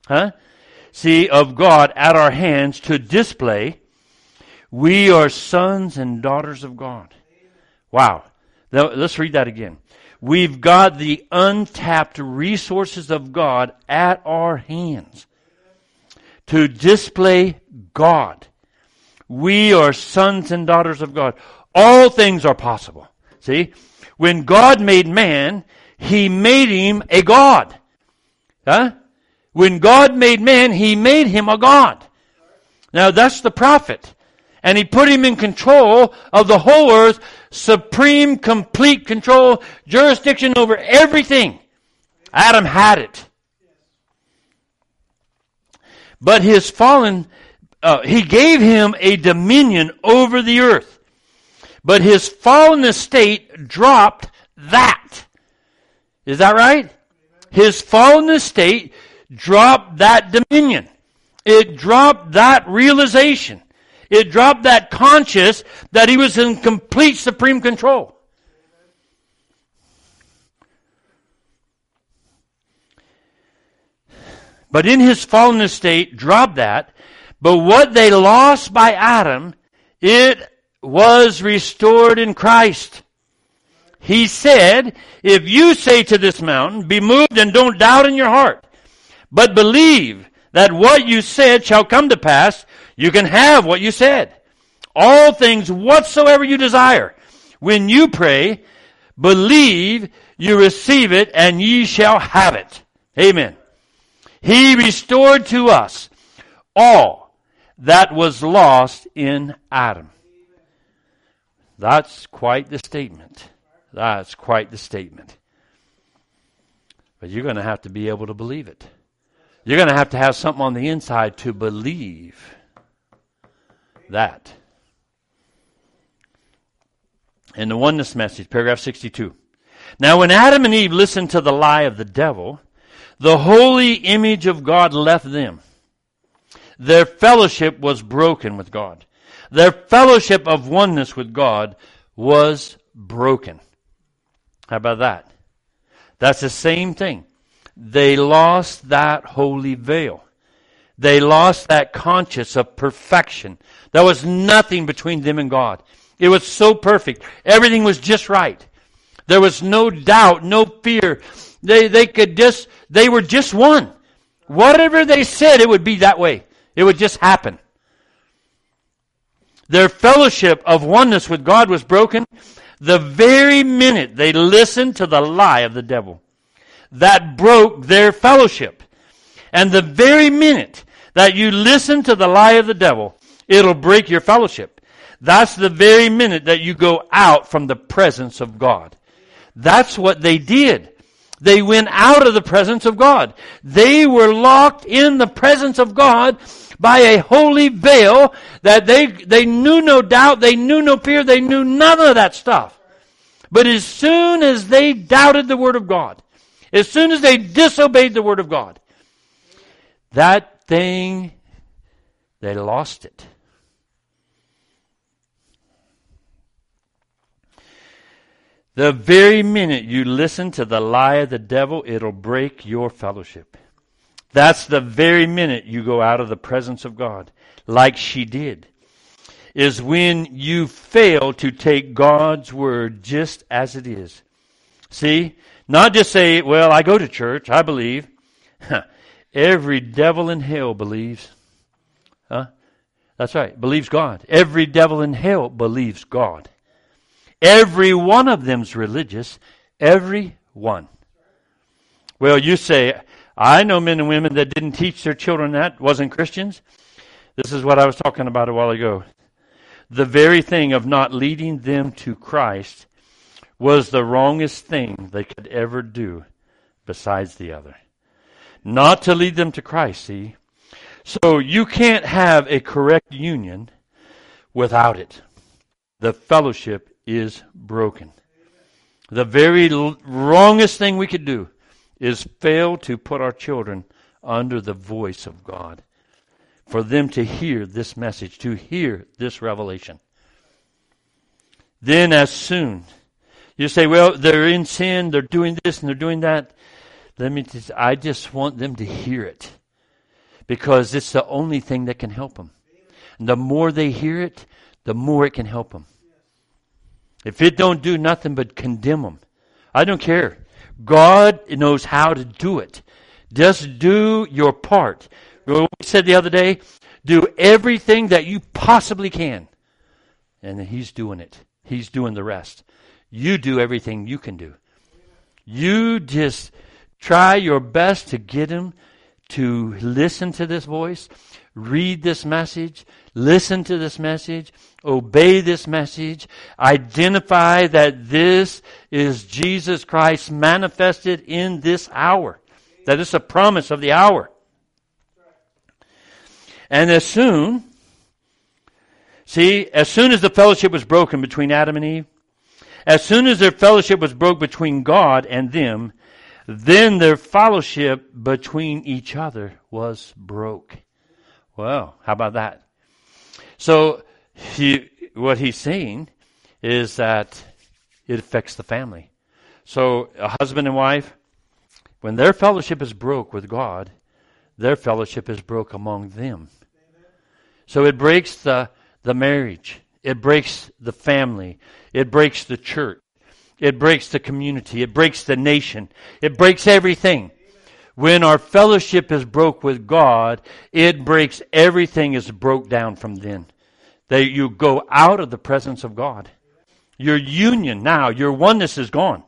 Speaker 1: of God at our hands to display. We are sons and daughters of God. Wow. Now, let's read that again. We've got the untapped resources of God at our hands to display God. We are sons and daughters of God. All things are possible. See? When God made man, He made him a God. When God made man, He made him a God. Now that's the prophet. And He put him in control of the whole earth, supreme, complete control, jurisdiction over everything. Adam had it. But his fallen, He gave him a dominion over the earth. But his fallen estate dropped that. Is that right? His fallen estate dropped that dominion. It dropped that realization. It dropped that conscious that he was in complete supreme control. But in his fallen estate, dropped that. But what they lost by Adam, it was restored in Christ. He said, if you say to this mountain, be moved and don't doubt in your heart, but believe that what you said shall come to pass, you can have what you said. All things whatsoever you desire. When you pray, believe you receive it, and ye shall have it. Amen. He restored to us all that was lost in Adam. That's quite the statement. That's quite the statement. But you're going to have to be able to believe it. You're going to have something on the inside to believe that. In the oneness message, paragraph 62. Now when Adam and Eve listened to the lie of the devil, the holy image of God left them. Their fellowship was broken with God. Their fellowship of oneness with God was broken. How about that? That's the same thing. They lost that holy veil. They lost that conscience of perfection. There was nothing between them and God. It was so perfect. Everything was just right. There was no doubt, no fear. They were just one. Whatever they said, it would be that way. It would just happen. Their fellowship of oneness with God was broken the very minute they listened to the lie of the devil. That broke their fellowship. And the very minute that you listen to the lie of the devil, it'll break your fellowship. That's the very minute that you go out from the presence of God. That's what they did. They went out of the presence of God. They were locked in the presence of God by a holy veil that they knew no doubt, they knew no fear, they knew none of that stuff. But as soon as they doubted the Word of God, as soon as they disobeyed the Word of God, that thing, they lost it. The very minute you listen to the lie of the devil, it'll break your fellowship. That's the very minute you go out of the presence of God, like she did, is when you fail to take God's word just as it is. See? Not just say, well, I go to church, I believe. Every devil in hell believes. That's right, believes God. Every devil in hell believes God. Every one of them's religious. Every one. Well, you say, I know men and women that didn't teach their children that, wasn't Christians. This is what I was talking about a while ago. The very thing of not leading them to Christ was the wrongest thing they could ever do besides the other. Not to lead them to Christ, see? So you can't have a correct union without it. The fellowship is broken. The very wrongest thing we could do is fail to put our children under the voice of God. For them to hear this message, to hear this revelation. Then as soon, you say, well, they're in sin, they're doing this and they're doing that. I just want them to hear it. Because it's the only thing that can help them. And the more they hear it, the more it can help them. If it don't do nothing but condemn them, I don't care. God knows how to do it. Just do your part. We said the other day, do everything that you possibly can. And He's doing it. He's doing the rest. You do everything you can do. You just try your best to get him to listen to this voice, read this message, listen to this message, obey this message, identify that this is Jesus Christ manifested in this hour. That is a promise of the hour. And as soon as the fellowship was broken between Adam and Eve, as soon as their fellowship was broke between God and them, then their fellowship between each other was broke. Well, how about that? So what he's saying is that it affects the family. So a husband and wife, when their fellowship is broke with God, their fellowship is broke among them. So it breaks the marriage. It breaks the family. It breaks the church. It breaks the community. It breaks the nation. It breaks everything. When our fellowship is broke with God, it breaks everything is broke down from then. That you go out of the presence of God. Your union now, your oneness is gone.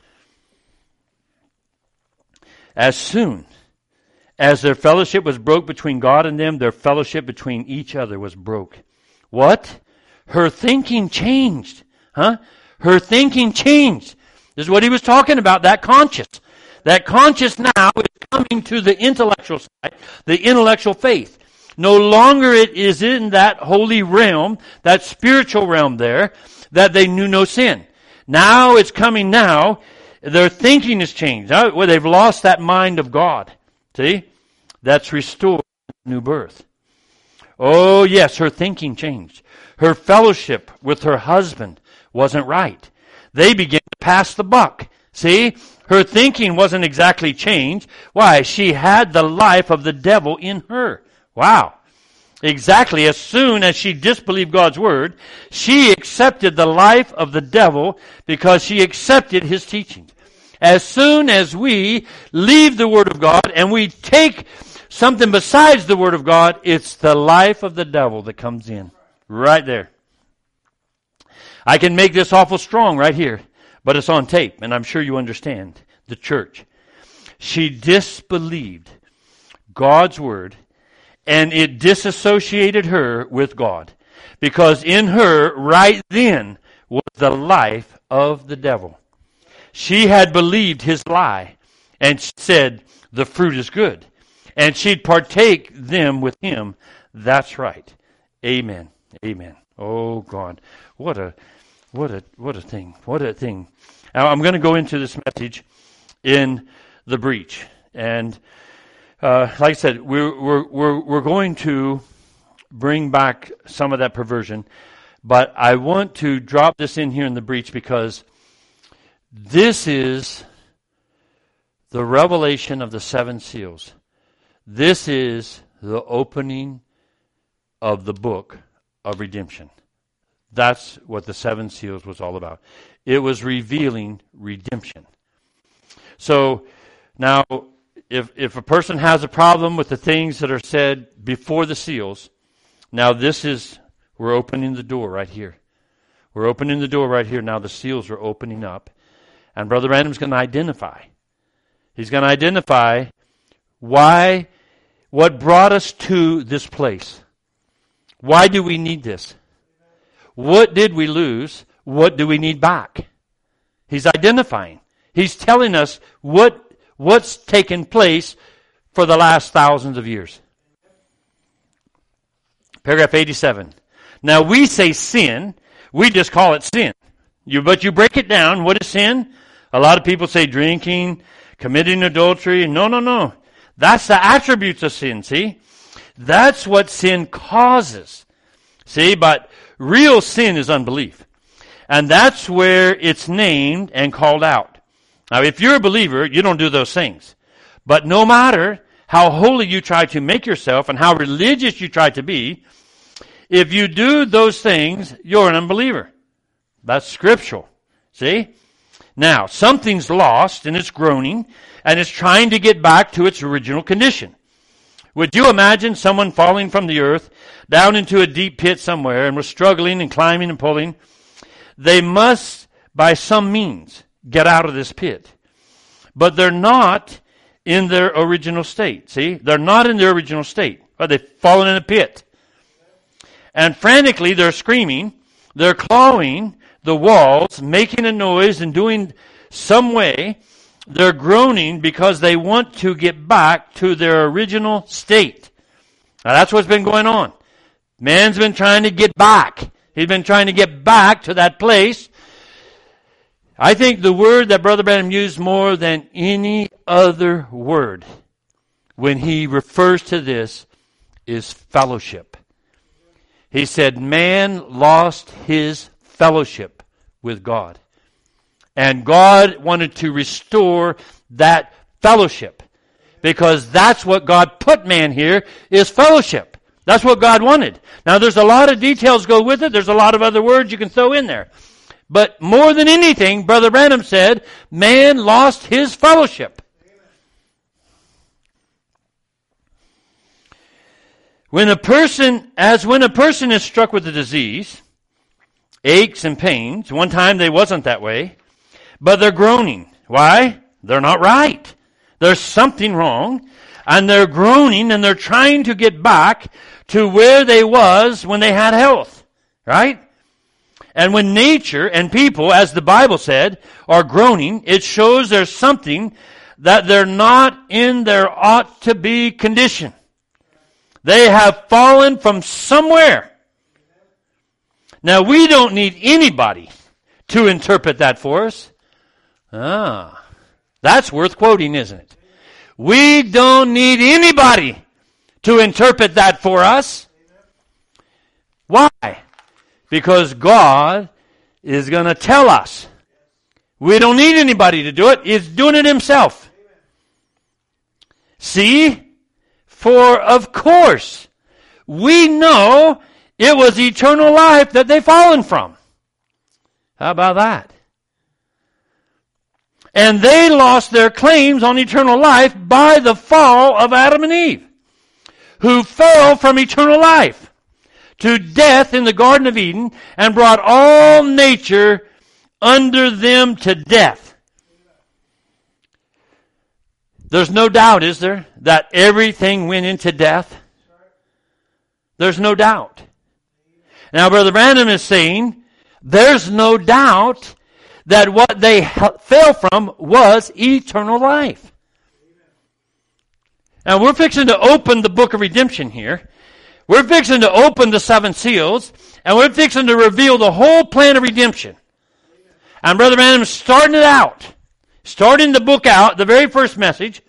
Speaker 1: As soon as their fellowship was broke between God and them, their fellowship between each other was broke. What? Her thinking changed. Her thinking changed. This is what he was talking about, that conscious. That conscious now is coming to the intellectual side, the intellectual faith. No longer it is in that holy realm, that spiritual realm there, that they knew no sin. Now it's coming now. Their thinking has changed. Now, well, they've lost that mind of God. See? That's restored new birth. Oh, yes, her thinking changed. Her fellowship with her husband wasn't right. They began to pass the buck. See? Her thinking wasn't exactly changed. Why? She had the life of the devil in her. Wow. Exactly. As soon as she disbelieved God's word, she accepted the life of the devil because she accepted his teachings. As soon as we leave the word of God and we take something besides the word of God, it's the life of the devil that comes in. Right there. I can make this awful strong right here, but it's on tape, and I'm sure you understand. The church. She disbelieved God's word, and it disassociated her with God. Because in her, right then, was the life of the devil. She had believed his lie, and said, the fruit is good. And she'd partake them with him. That's right. Amen. Amen. Oh God. What a thing. What a thing. Now I'm going to go into this message in the breach. And like I said, we're going to bring back some of that perversion. But I want to drop this in here in the breach because this is the revelation of the seven seals. This is the opening of the book of redemption. That's what the seven seals was all about. It was revealing redemption. So now, if a person has a problem with the things that are said before the seals, now we're opening the door right here. We're opening the door right here. Now the seals are opening up. And Brother Branham's going to identify. He's going to identify what brought us to this place. Why do we need this? What did we lose? What do we need back? He's identifying. He's telling us what's taken place for the last thousands of years. Paragraph 87. Now we say sin. We just call it sin. But you break it down. What is sin? A lot of people say drinking, committing adultery. No. That's the attributes of sin, see? That's what sin causes. See, but real sin is unbelief. And that's where it's named and called out. Now, if you're a believer, you don't do those things. But no matter how holy you try to make yourself and how religious you try to be, if you do those things, you're an unbeliever. That's scriptural. See? Now, something's lost and it's groaning and it's trying to get back to its original condition. Would you imagine someone falling from the earth down into a deep pit somewhere and was struggling and climbing and pulling? They must, by some means, get out of this pit. But they're not in their original state. See? They're not in their original state. But they've fallen in a pit. And frantically they're screaming. They're clawing the walls, making a noise and doing some way. They're groaning because they want to get back to their original state. Now that's what's been going on. Man's been trying to get back. He's been trying to get back to that place. I think the word that Brother Branham used more than any other word when he refers to this is fellowship. He said man lost his fellowship with God. And God wanted to restore that fellowship. Because that's what God put man here, is fellowship. That's what God wanted. Now there's a lot of details go with it. There's a lot of other words you can throw in there. But more than anything, Brother Branham said, man lost his fellowship. When a person is struck with a disease, aches and pains, one time they wasn't that way, but they're groaning. Why? They're not right. There's something wrong, and they're groaning, and they're trying to get back to where they was when they had health. Right? And when nature and people, as the Bible said, are groaning, it shows there's something that they're not in their ought-to-be condition. They have fallen from somewhere. Now, we don't need anybody to interpret that for us. That's worth quoting, isn't it? We don't need anybody to interpret that for us. Why? Because God is going to tell us. We don't need anybody to do it. He's doing it himself. See? For of course, we know it was eternal life that they've fallen from. How about that? And they lost their claims on eternal life by the fall of Adam and Eve, who fell from eternal life to death in the Garden of Eden and brought all nature under them to death. There's no doubt, is there, that everything went into death? There's no doubt. Now, Brother Branham is saying, there's no doubt that what they fell from was eternal life. Now, we're fixing to open the book of redemption here. We're fixing to open the 7 seals, and we're fixing to reveal the whole plan of redemption. And Brother Branham is starting it out. Starting the book out, the very first message.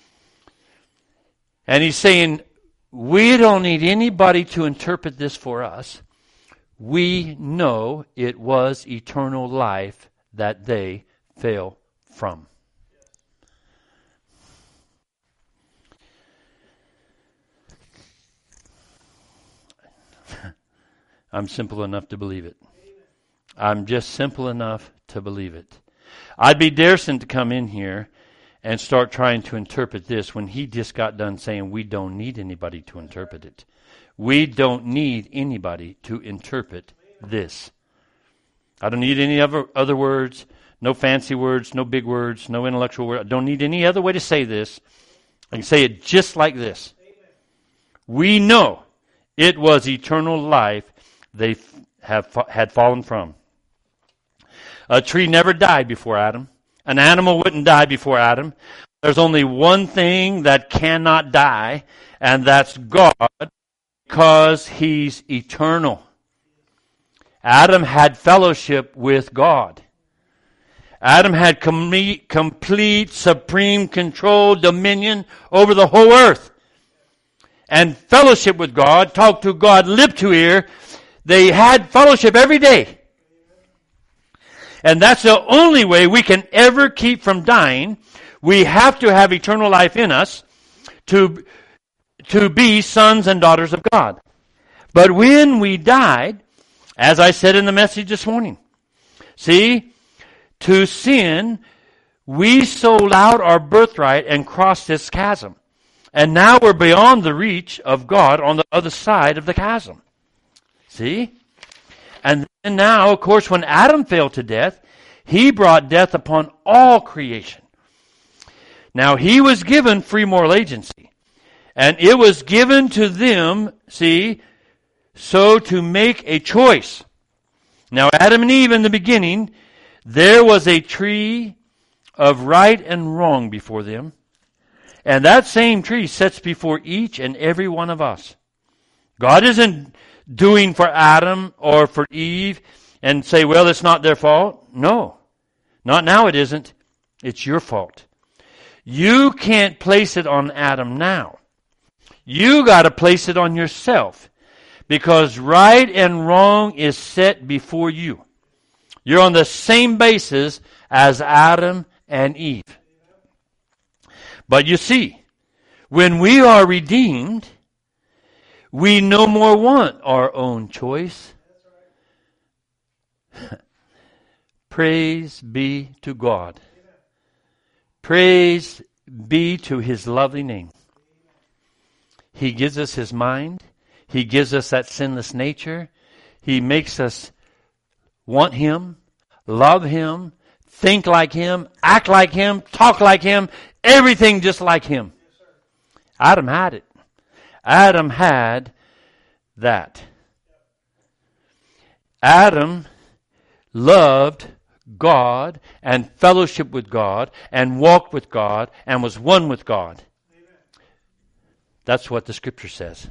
Speaker 1: And he's saying, we don't need anybody to interpret this for us. We know it was eternal life that they fell from. I'm simple enough to believe it. I'm just simple enough to believe it. I'd be daresome to come in here and start trying to interpret this when he just got done saying we don't need anybody to interpret it. We don't need anybody to interpret this. I don't need any other words, no fancy words, no big words, no intellectual words. I don't need any other way to say this. I can say it just like this. We know it was eternal life they had fallen from. A tree never died before Adam. An animal wouldn't die before Adam. There's only one thing that cannot die, and that's God, because He's eternal. Adam had fellowship with God. Adam had complete, supreme control, dominion over the whole earth. And fellowship with God, talk to God lip to ear. They had fellowship every day. And that's the only way we can ever keep from dying. We have to have eternal life in us to be sons and daughters of God. But when we died, as I said in the message this morning, see, to sin, we sold out our birthright and crossed this chasm. And now we're beyond the reach of God on the other side of the chasm. See? And now, of course, when Adam fell to death, he brought death upon all creation. Now, he was given free moral agency. And it was given to them, see, so to make a choice. Now, Adam and Eve in the beginning, there was a tree of right and wrong before them. And that same tree sets before each and every one of us. God isn't doing for Adam or for Eve and say, well, it's not their fault. No, not now it isn't. It's your fault. You can't place it on Adam now. You got to place it on yourself, because right and wrong is set before you. You're on the same basis as Adam and Eve. But you see, when we are redeemed, we no more want our own choice. Praise be to God. Praise be to His lovely name. He gives us His mind. He gives us that sinless nature. He makes us want Him, love Him, think like Him, act like Him, talk like Him, everything just like Him. Adam had it. Adam had that. Adam loved God and fellowship with God and walked with God and was one with God. That's what the Scripture says.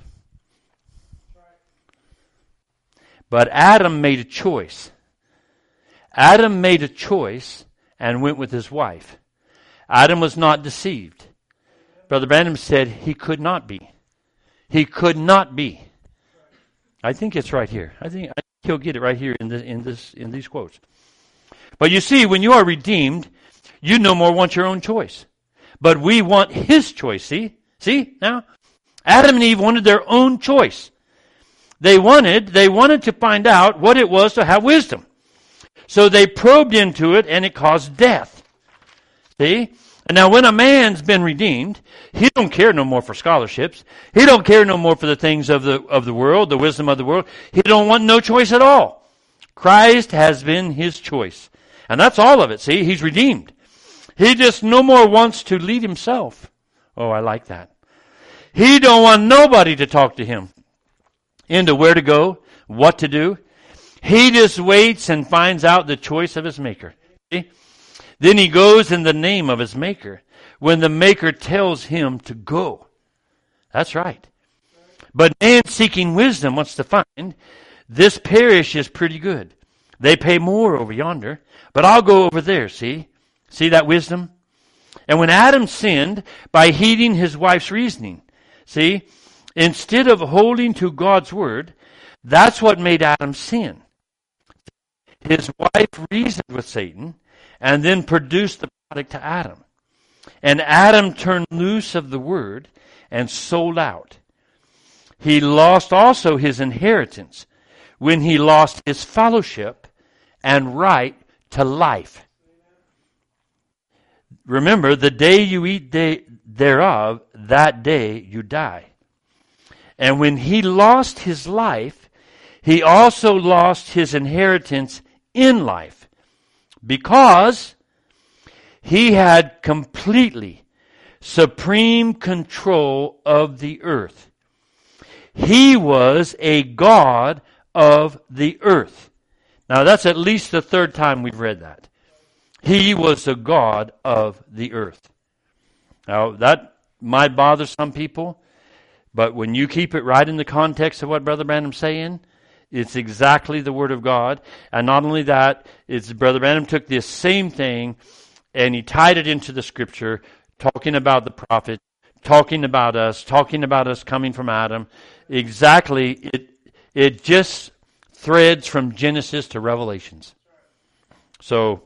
Speaker 1: But Adam made a choice. Adam made a choice and went with his wife. Adam was not deceived. Brother Branham said he could not be. He could not be. I think it's right here. I think he'll get it right here in these quotes. But you see, when you are redeemed, you no more want your own choice. But we want His choice. See now? Adam and Eve wanted their own choice. They wanted to find out what it was to have wisdom. So they probed into it, and it caused death. See? And now when a man's been redeemed, he don't care no more for scholarships. He don't care no more for the things of the world, the wisdom of the world. He don't want no choice at all. Christ has been his choice. And that's all of it. See? He's redeemed. He just no more wants to lead himself. Oh, I like that. He don't want nobody to talk to him into where to go, what to do. He just waits and finds out the choice of his Maker. See? Then he goes in the name of his Maker when the Maker tells him to go. That's right. But man seeking wisdom wants to find this parish is pretty good. They pay more over yonder, but I'll go over there, see? See that wisdom? And when Adam sinned by heeding his wife's reasoning, see, instead of holding to God's word, that's what made Adam sin. His wife reasoned with Satan and then produced the product to Adam. And Adam turned loose of the word and sold out. He lost also his inheritance when he lost his fellowship and right to life. Remember, the day you eat thereof, that day you die. And when he lost his life, he also lost his inheritance in life, because he had completely supreme control of the earth. He was a God of the earth. Now that's at least the third time we've read that. He was the God of the earth. Now that might bother some people, but when you keep it right in the context of what Brother Branham's saying, it's exactly the Word of God. And not only that, it's Brother Branham took this same thing and he tied it into the Scripture, talking about the prophet, talking about us coming from Adam. Exactly, it just threads from Genesis to Revelations. So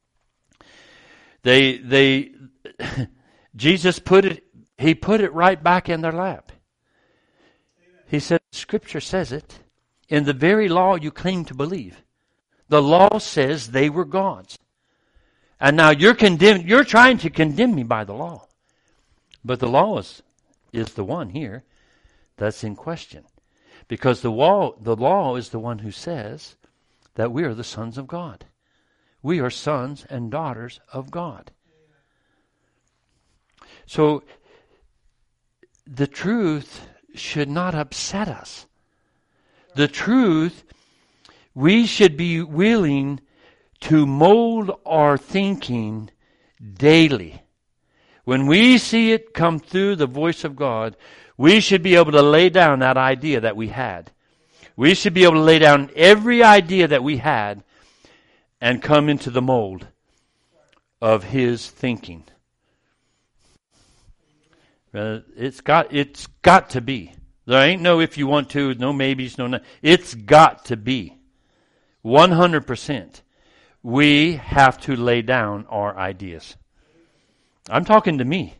Speaker 1: Jesus put it right back in their lap. He said, Scripture says it. In the very law you claim to believe. The law says they were gods. And now you're trying to condemn me by the law. But the law is the one here that's in question. Because the law is the one who says that we are the sons of God. We are sons and daughters of God. So the truth should not upset us. The truth, we should be willing to mold our thinking daily. When we see it come through the voice of God, we should be able to lay down that idea that we had. We should be able to lay down every idea that we had and come into the mold of His thinking. It's got to be. There ain't no if you want to, no maybes, no. It's got to be. 100%. We have to lay down our ideas. I'm talking to me.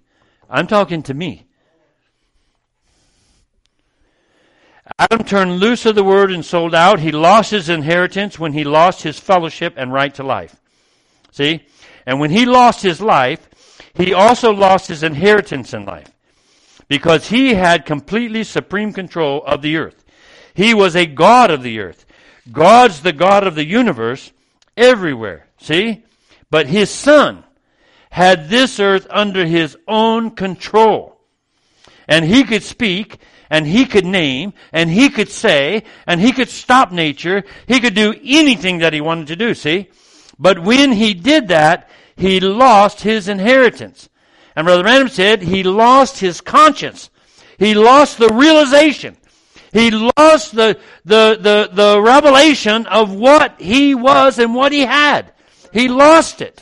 Speaker 1: Adam turned loose of the word and sold out. He lost his inheritance when he lost his fellowship and right to life. See? And when he lost his life, he also lost his inheritance in life. because he had completely supreme control of the earth. He was a God of the earth. God's the God of the universe everywhere. See? But his Son had this earth under his own control. And he could speak, and he could name, and he could say, and he could stop nature. He could do anything that he wanted to do, see? But when he did that, he lost his inheritance. And Brother Branham said he lost his conscience. He lost the realization. He lost the revelation of what he was and what he had. He lost it.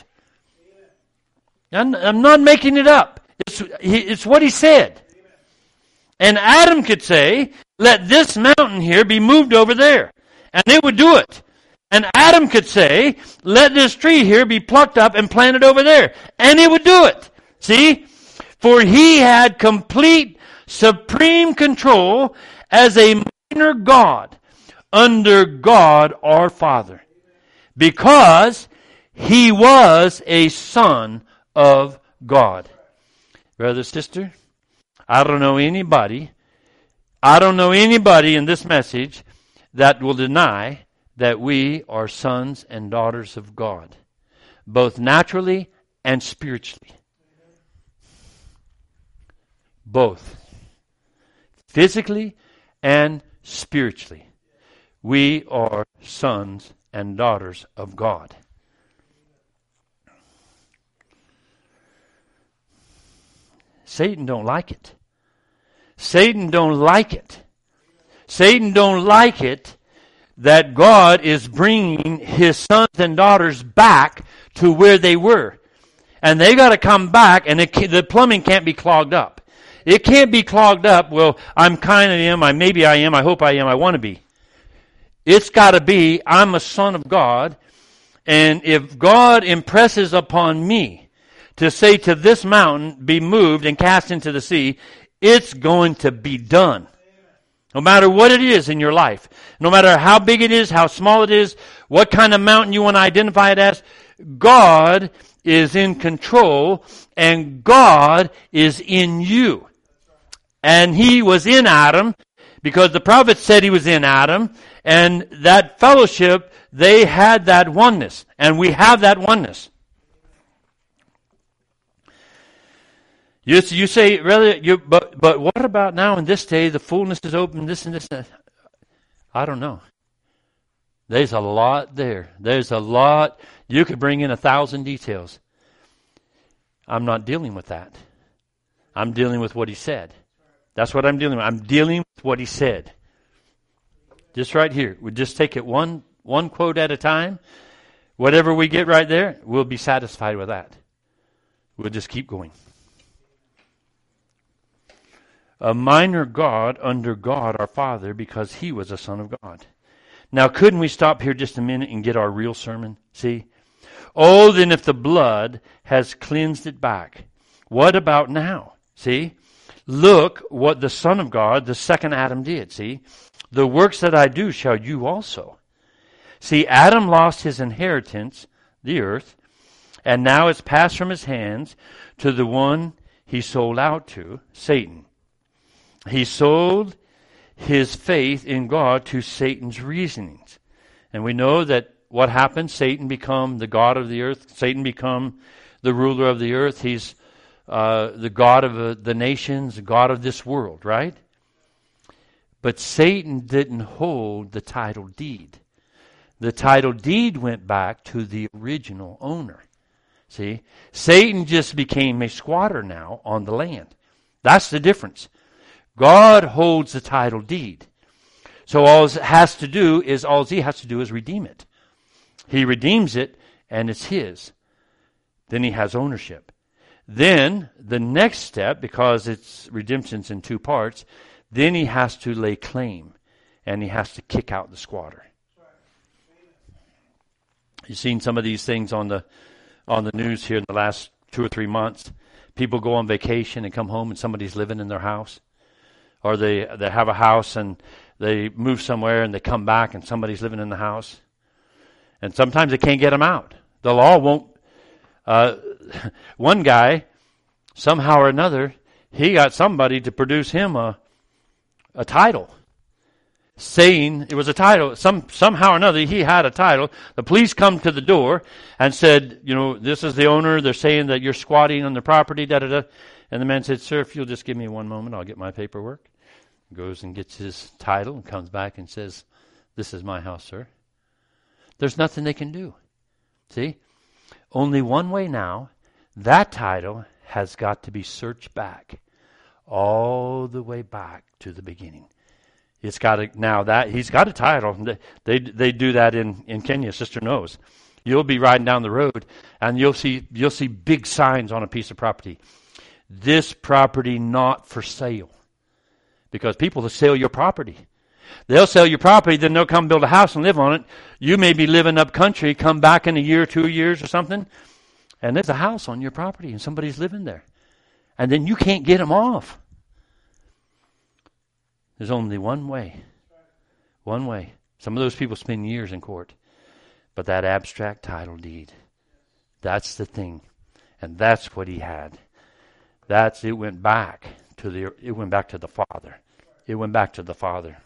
Speaker 1: I'm not making it up. It's what he said. And Adam could say, let this mountain here be moved over there. And it would do it. And Adam could say, let this tree here be plucked up and planted over there. And it would do it. See? For he had complete, supreme control as a minor God under God our Father. Because he was a son of God. Brother, sister, I don't know anybody in this message that will deny that we are sons and daughters of God, both naturally and spiritually. Both. Physically and spiritually. We are sons and daughters of God. Satan don't like it. Satan don't like it. Satan don't like it that God is bringing his sons and daughters back to where they were. And they got to come back, and the plumbing can't be clogged up. It can't be clogged up. Well, I'm kind of am. Maybe I am. I hope I am. I want to be. It's got to be, I'm a son of God. And if God impresses upon me to say to this mountain, be moved and cast into the sea, it's going to be done. No matter what it is in your life. No matter how big it is, how small it is, what kind of mountain you want to identify it as, God is in control and God is in you. And he was in Adam because the prophet said he was in Adam, and that fellowship, they had that oneness, and we have that oneness. You say, but what about now in this day, the fullness is open, this and this? I don't know. There's a lot there. There's a lot. You could bring in 1,000 details. I'm not dealing with that. I'm dealing with what he said. That's what I'm dealing with. I'm dealing with what he said. Just right here. We just take it one quote at a time. Whatever we get right there, we'll be satisfied with that. We'll just keep going. A minor God under God our Father because he was a son of God. Now, couldn't we stop here just a minute and get our real sermon? See? Oh, then if the blood has cleansed it back, what about now? See? Look what the Son of God, the second Adam, did. See? The works that I do shall you also. See, Adam lost his inheritance, the earth, and now it's passed from his hands to the one he sold out to, Satan. He sold his faith in God to Satan's reasonings. And we know that what happened, Satan become the God of the earth. Satan become the ruler of the earth. He's the God of the nations, the God of this world, right? But Satan didn't hold the title deed. The title deed went back to the original owner. See? Satan just became a squatter now on the land. That's the difference. God holds the title deed. So all he has to do is redeem it. He redeems it, and it's his. Then he has ownership. Then the next step, because it's redemption's in two parts, then he has to lay claim, and he has to kick out the squatter. You've seen some of these things on the news here in the last 2 or 3 months. People go on vacation and come home and somebody's living in their house. Or they have a house and they move somewhere and they come back and somebody's living in the house. And sometimes they can't get them out. The law won't. One guy, somehow or another, he got somebody to produce him a title, saying it was a title. Somehow or another, he had a title. The police come to the door and said, this is the owner. They're saying that you're squatting on the property, da-da-da. And the man said, sir, if you'll just give me one moment, I'll get my paperwork. Goes and gets his title and comes back and says, this is my house, sir. There's nothing they can do. See? Only one way now. That title has got to be searched back. All the way back to the beginning. It's got to, now that he's got a title. They do that in Kenya, sister knows. You'll be riding down the road and you'll see big signs on a piece of property. This property not for sale. Because people will sell your property. They'll sell your property, then they'll come build a house and live on it. You may be living up country, come back in a year, 2 years or something, and there's a house on your property and somebody's living there. And then you can't get them off. There's only one way. One way. Some of those people spend years in court. But that abstract title deed, that's the thing. And that's what he had. It went back to the Father. It went back to the Father.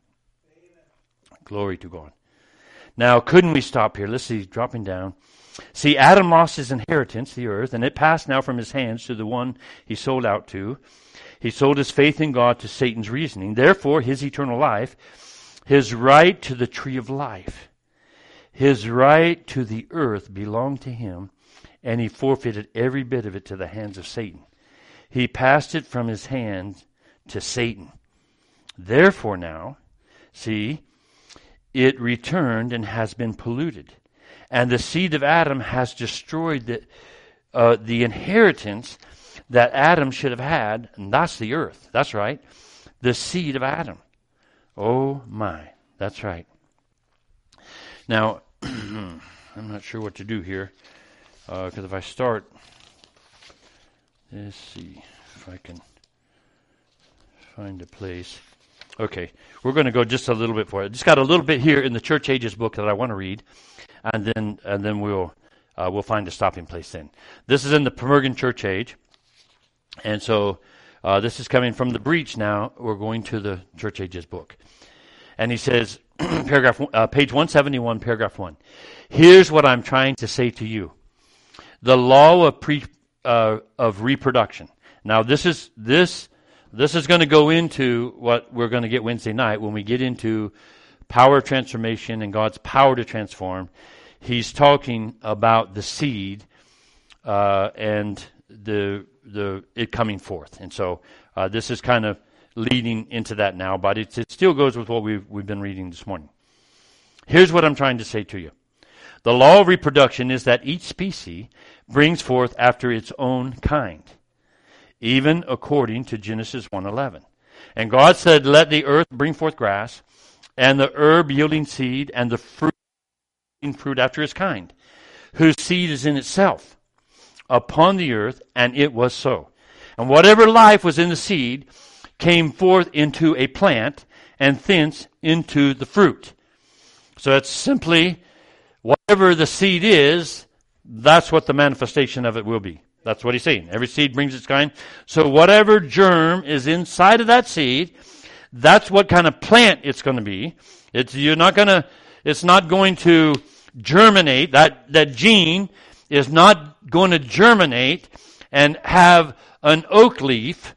Speaker 1: Glory to God. Now, couldn't we stop here? Let's see, dropping down. See, Adam lost his inheritance, the earth, and it passed now from his hands to the one he sold out to. He sold his faith in God to Satan's reasoning. Therefore, his eternal life, his right to the tree of life, his right to the earth belonged to him, and he forfeited every bit of it to the hands of Satan. He passed it from his hand to Satan. Therefore now, see, it returned and has been polluted. And the seed of Adam has destroyed the inheritance that Adam should have had, and that's the earth. That's right. The seed of Adam. Oh my, that's right. Now, I'm not sure what to do here, because if I start, let's see if I can find a place. Okay, we're going to go just a little bit for it. Just got a little bit here in the Church Ages book that I want to read, and then we'll find a stopping place. Then this is in the Pergamon Church Age, and so this is coming from the Breach. Now we're going to the Church Ages book, and he says, page 171, paragraph 1. Here's what I'm trying to say to you: the law of reproduction. Now this is going to go into what we're going to get Wednesday night when we get into power of transformation and God's power to transform. He's talking about the seed and it coming forth, and so this is kind of leading into that now, but it still goes with what we've been reading this morning. Here's what I'm trying to say to you: the law of reproduction is that each species brings forth after its own kind, even according to Genesis 1:11. And God said, "Let the earth bring forth grass, and the herb yielding seed, and the fruit yielding fruit after its kind, whose seed is in itself, upon the earth," and it was so. And whatever life was in the seed came forth into a plant, and thence into the fruit. So it's simply whatever the seed is, that's what the manifestation of it will be. That's what he's saying. Every seed brings its kind. So whatever germ is inside of that seed, that's what kind of plant it's going to be. It's not going to germinate. That gene is not going to germinate and have an oak leaf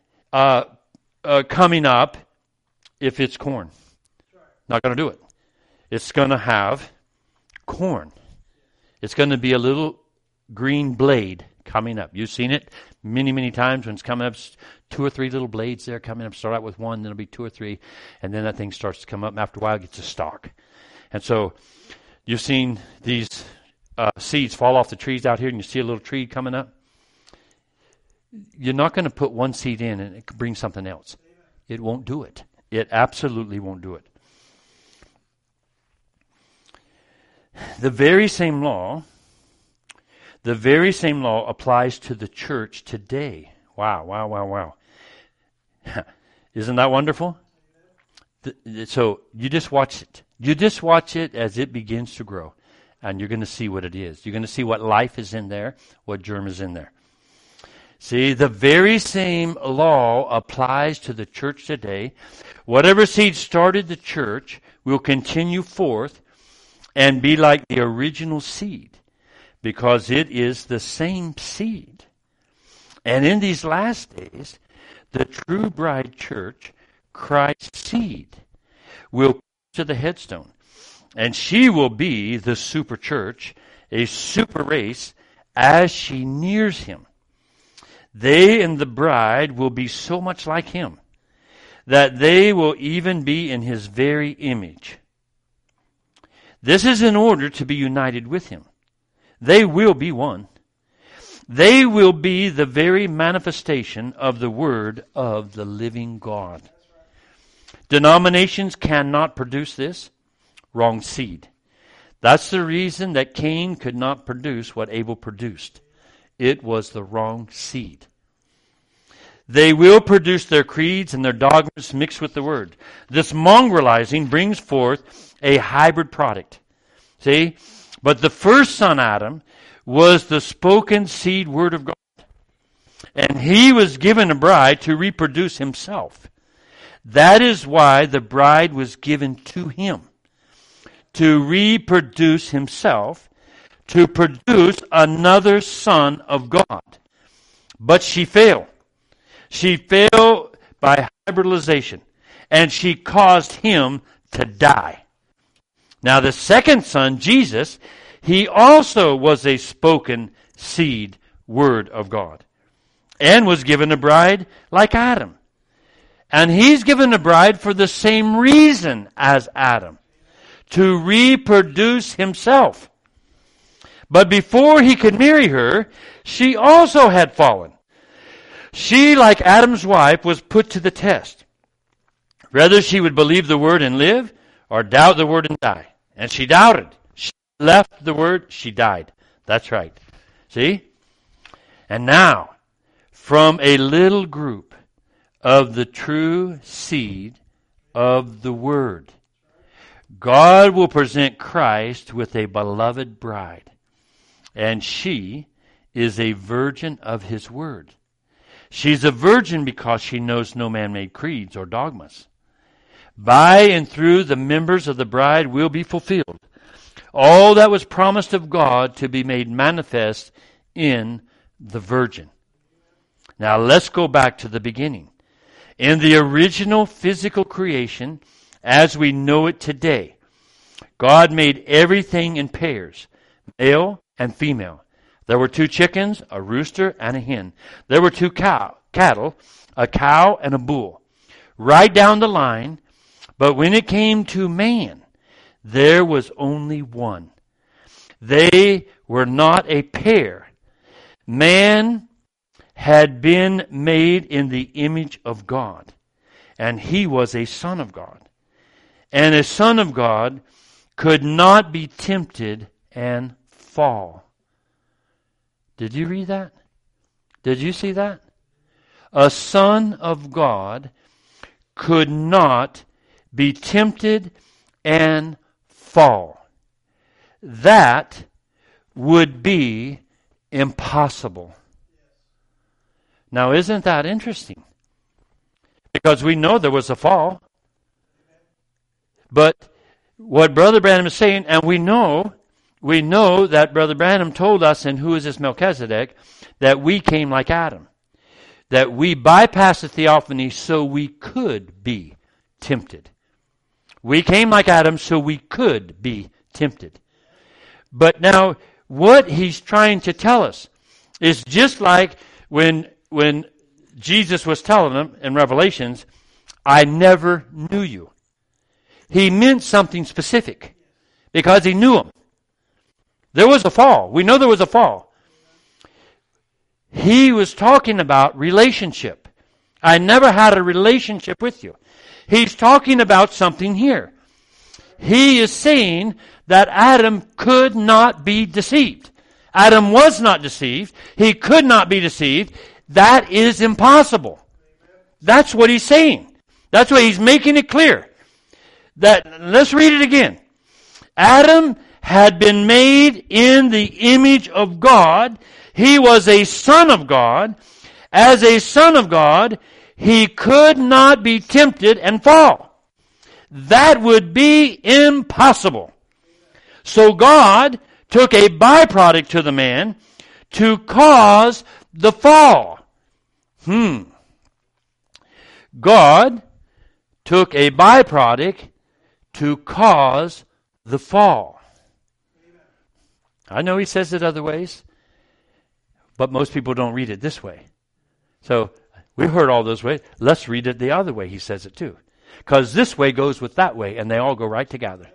Speaker 1: coming up if it's corn. Not going to do it. It's going to have corn. It's going to be a little green blade coming up. You've seen it many, many times when it's coming up. 2 or 3 little blades there coming up. Start out with 1, then it'll be 2 or 3, and then that thing starts to come up. And after a while, it gets a stalk. And so you've seen these seeds fall off the trees out here, and you see a little tree coming up. You're not going to put one seed in and it bring something else. It won't do it. It absolutely won't do it. The very same law applies to the church today. Wow. Isn't that wonderful? So you just watch it. You just watch it as it begins to grow, and you're going to see what it is. You're going to see what life is in there, what germ is in there. See, the very same law applies to the church today. Whatever seed started the church will continue forth and be like the original seed, because it is the same seed. And in these last days, the true bride church, Christ's seed, will come to the headstone. And she will be the super church, a super race, as she nears him. They and the bride will be so much like him that they will even be in his very image. This is in order to be united with him. They will be one. They will be the very manifestation of the Word of the living God. Denominations cannot produce this. Wrong seed. That's the reason that Cain could not produce what Abel produced. It was the wrong seed. They will produce their creeds and their dogmas mixed with the Word. This mongrelizing brings forth a hybrid product. See? But the first son, Adam, was the spoken seed Word of God. And he was given a bride to reproduce himself. That is why the bride was given to him. To reproduce himself, to produce another son of God. But she failed. She failed by hybridization, and she caused him to die. Now the second son, Jesus, he also was a spoken seed Word of God, and was given a bride like Adam. And he's given a bride for the same reason as Adam. To reproduce himself. But before he could marry her, she also had fallen. She, like Adam's wife, was put to the test. Whether she would believe the Word and live, or doubt the Word and die. And she doubted. She left the Word, she died. That's right. See? And now, from a little group of the true seed of the Word, God will present Christ with a beloved bride, and she is a virgin of His Word. She's a virgin because she knows no man-made creeds or dogmas. By and through the members of the bride will be fulfilled all that was promised of God to be made manifest in the virgin. Now let's go back to the beginning. In the original physical creation, as we know it today, God made everything in pairs, male and female. There were 2 chickens, a rooster, and a hen. There were 2 cattle, a cow and a bull. Right down the line, but when it came to man, there was only one. They were not a pair. Man had been made in the image of God, and he was a son of God. And a son of God could not be tempted and fall. Did you read that? Did you see that? A son of God could not be tempted and fall. That would be impossible. Now, isn't that interesting? Because we know there was a fall. But what Brother Branham is saying, and we know that Brother Branham told us in Who is This Melchizedek, that we came like Adam. That we bypassed the theophany so we could be tempted. We came like Adam so we could be tempted. But now, what he's trying to tell us is just like when Jesus was telling them in Revelations, I never knew you. He meant something specific because he knew them. There was a fall. We know there was a fall. He was talking about relationship. I never had a relationship with you. He's talking about something here. He is saying that Adam could not be deceived. Adam was not deceived. He could not be deceived. That is impossible. That's what he's saying. That's why he's making it clear. Let's read it again. Adam had been made in the image of God. He was a son of God. as a son of God, he could not be tempted and fall. That would be impossible. So God took a byproduct to the man to cause the fall. God took a byproduct to cause the fall. I know he says it other ways, but most people don't read it this way. So we heard all those ways. Let's read it the other way he says it too. Because this way goes with that way, and they all go right together.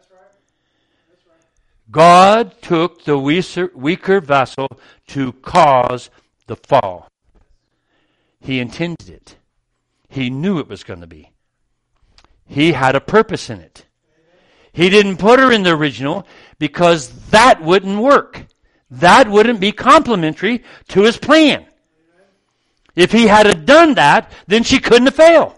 Speaker 1: God took the weaker vessel to cause the fall. He intended it. He knew it was going to be. He had a purpose in it. He didn't put her in the original because that wouldn't work. That wouldn't be complementary to his plan. If he had done that, then she couldn't have failed.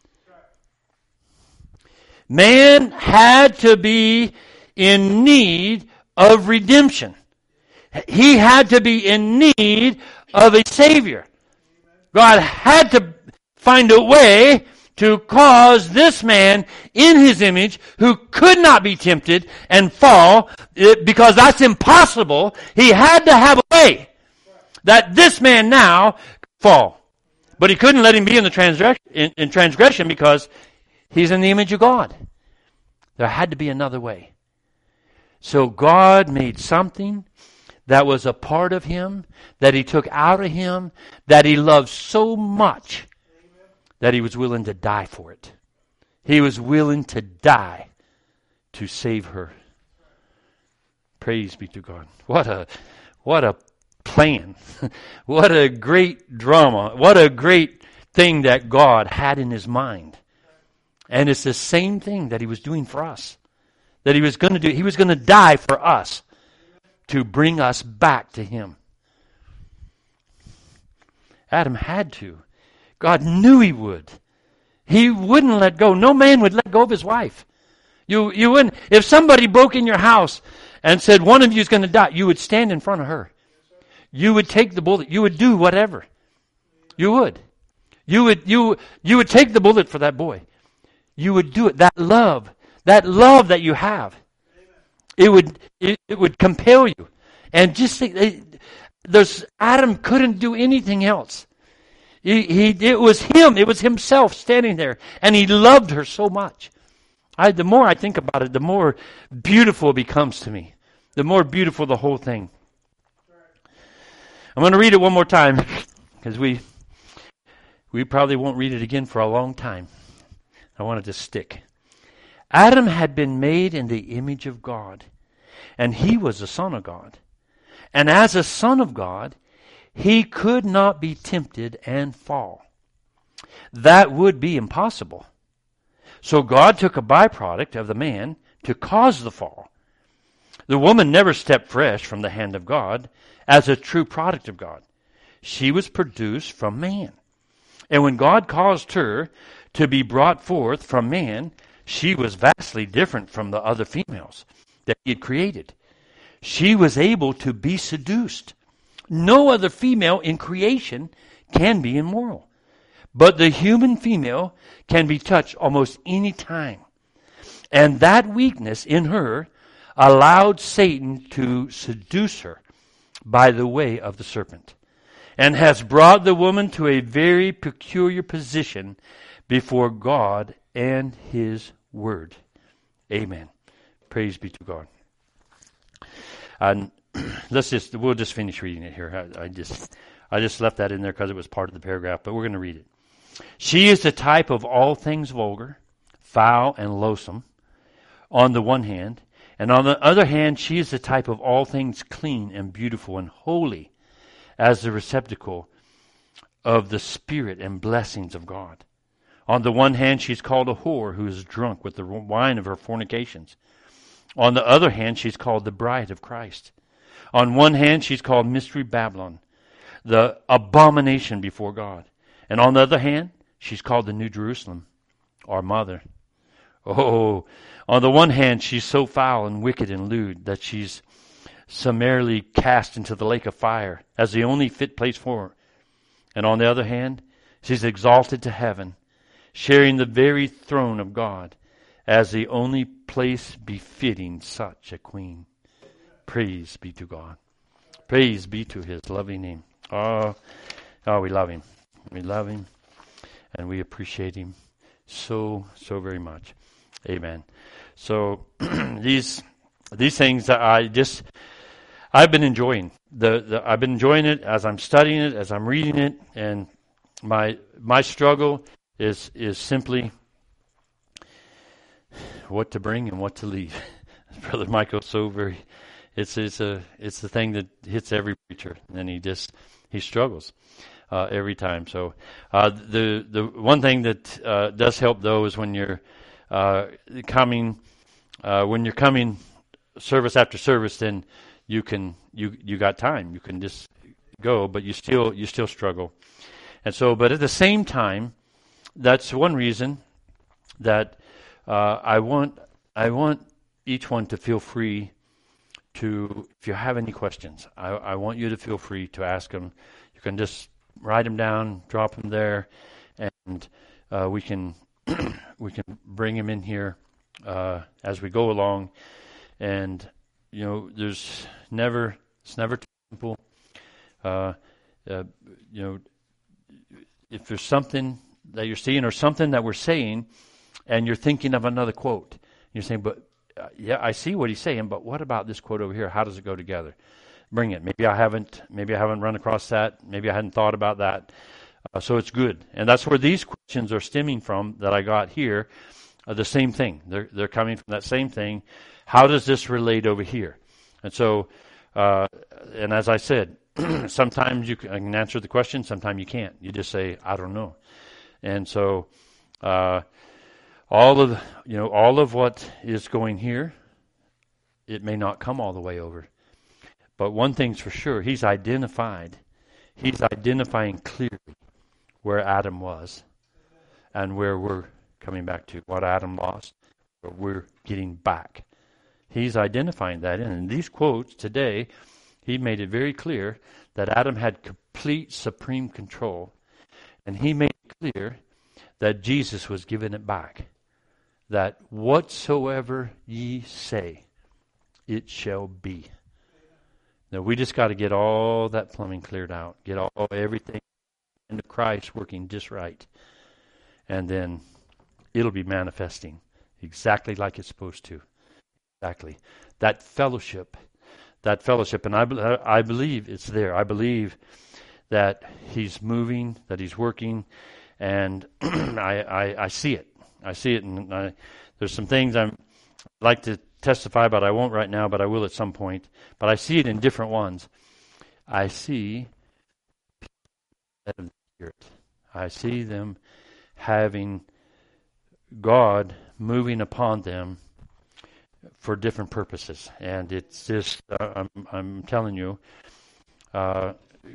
Speaker 1: Man had to be in need of redemption. He had to be in need of a Savior. God had to find a way to cause this man in his image who could not be tempted and fall, because that's impossible. He had to have a way that this man now could fall. But he couldn't let him be in the transgression because he's in the image of God. There had to be another way. So God made something that was a part of him, that he took out of him, that he loved so much that he was willing to die for it. He was willing to die to save her. Praise be to God. What a plan. What a great drama. What a great thing that God had in his mind. And it's the same thing that he was doing for us. That he was going to do. He was going to die for us to bring us back to him. Adam had to. God knew he would. He wouldn't let go. No man would let go of his wife. You wouldn't. If somebody broke in your house and said one of you is going to die, you would stand in front of her. You would take the bullet. You would do whatever. You would. You would take the bullet for that boy. You would do it. That love that you have, it would compel you. And just think, Adam couldn't do anything else. It was him. It was himself standing there, and he loved her so much. The more I think about it, the more beautiful it becomes to me. The more beautiful the whole thing. I'm going to read it one more time because we probably won't read it again for a long time. I want it to stick. Adam had been made in the image of God, and he was a son of God. And as a son of God, he could not be tempted and fall. That would be impossible. So God took a byproduct of the man to cause the fall. The woman never stepped fresh from the hand of God as a true product of God. She was produced from man. And when God caused her to be brought forth from man, she was vastly different from the other females that he had created. She was able to be seduced. No other female in creation can be immoral. But the human female can be touched almost any time. And that weakness in her allowed Satan to seduce her by the way of the serpent, and has brought the woman to a very peculiar position before God and his word. Amen. Praise be to God. And we'll just finish reading it here. I just left that in there because it was part of the paragraph, but we're going to read it. She is the type of all things vulgar, foul, and loathsome on the one hand, and on the other hand, she is the type of all things clean and beautiful and holy as the receptacle of the Spirit and blessings of God. On the one hand, she's called a whore who is drunk with the wine of her fornications. On the other hand, she's called the bride of Christ. On one hand, she's called Mystery Babylon, the abomination before God. And on the other hand, she's called the New Jerusalem, our mother. Oh, on the one hand, she's so foul and wicked and lewd that she's summarily cast into the lake of fire as the only fit place for her. And on the other hand, she's exalted to heaven, sharing the very throne of God as the only place befitting such a queen. Praise be to God. Praise be to his lovely name. Oh, we love him. We love him and we appreciate him so very much. Amen. So these things that I've been enjoying. I've been enjoying it as I'm studying it, as I'm reading it, and my struggle is simply what to bring and what to leave. Brother Michael, it's the thing that hits every preacher, and he struggles every time. So the one thing that does help though is when you're coming service after service, then you got time. You can just go, but you still struggle. And so, but at the same time, that's one reason that I want each one to feel free to, if you have any questions, I want you to feel free to ask them. You can just write them down, drop them there, and we can bring them in here as we go along. And it's never too simple. If there's something that you're seeing or something that we're saying, and you're thinking of another quote, you're saying, but yeah, I see what he's saying, but what about this quote over here? How does it go together? Bring it. Maybe I haven't run across that. Maybe I hadn't thought about that. So it's good, and that's where these questions are stemming from that I got here. The same thing. They're coming from that same thing. How does this relate over here? And so, and as I said, sometimes I can answer the question, sometimes you can't. You just say, I don't know. And so, all of what is going here, it may not come all the way over. But one thing's for sure, he's identifying clearly where Adam was and where we're coming back to. What Adam lost, where we're getting back. He's identifying that. And in these quotes today, he made it very clear that Adam had complete supreme control. And he made it clear that Jesus was giving it back. That whatsoever ye say, it shall be. Now we just got to get all that plumbing cleared out. Get everything into Christ working just right. And then it'll be manifesting exactly like it's supposed to. Exactly. That fellowship. And I believe it's there. I believe that he's moving, that he's working, and I see it. I see it, and there's some things I'd like to testify about. I won't right now, but I will at some point. But I see it in different ones. I see the Spirit. I see them having God moving upon them for different purposes, and it's just I'm telling you, God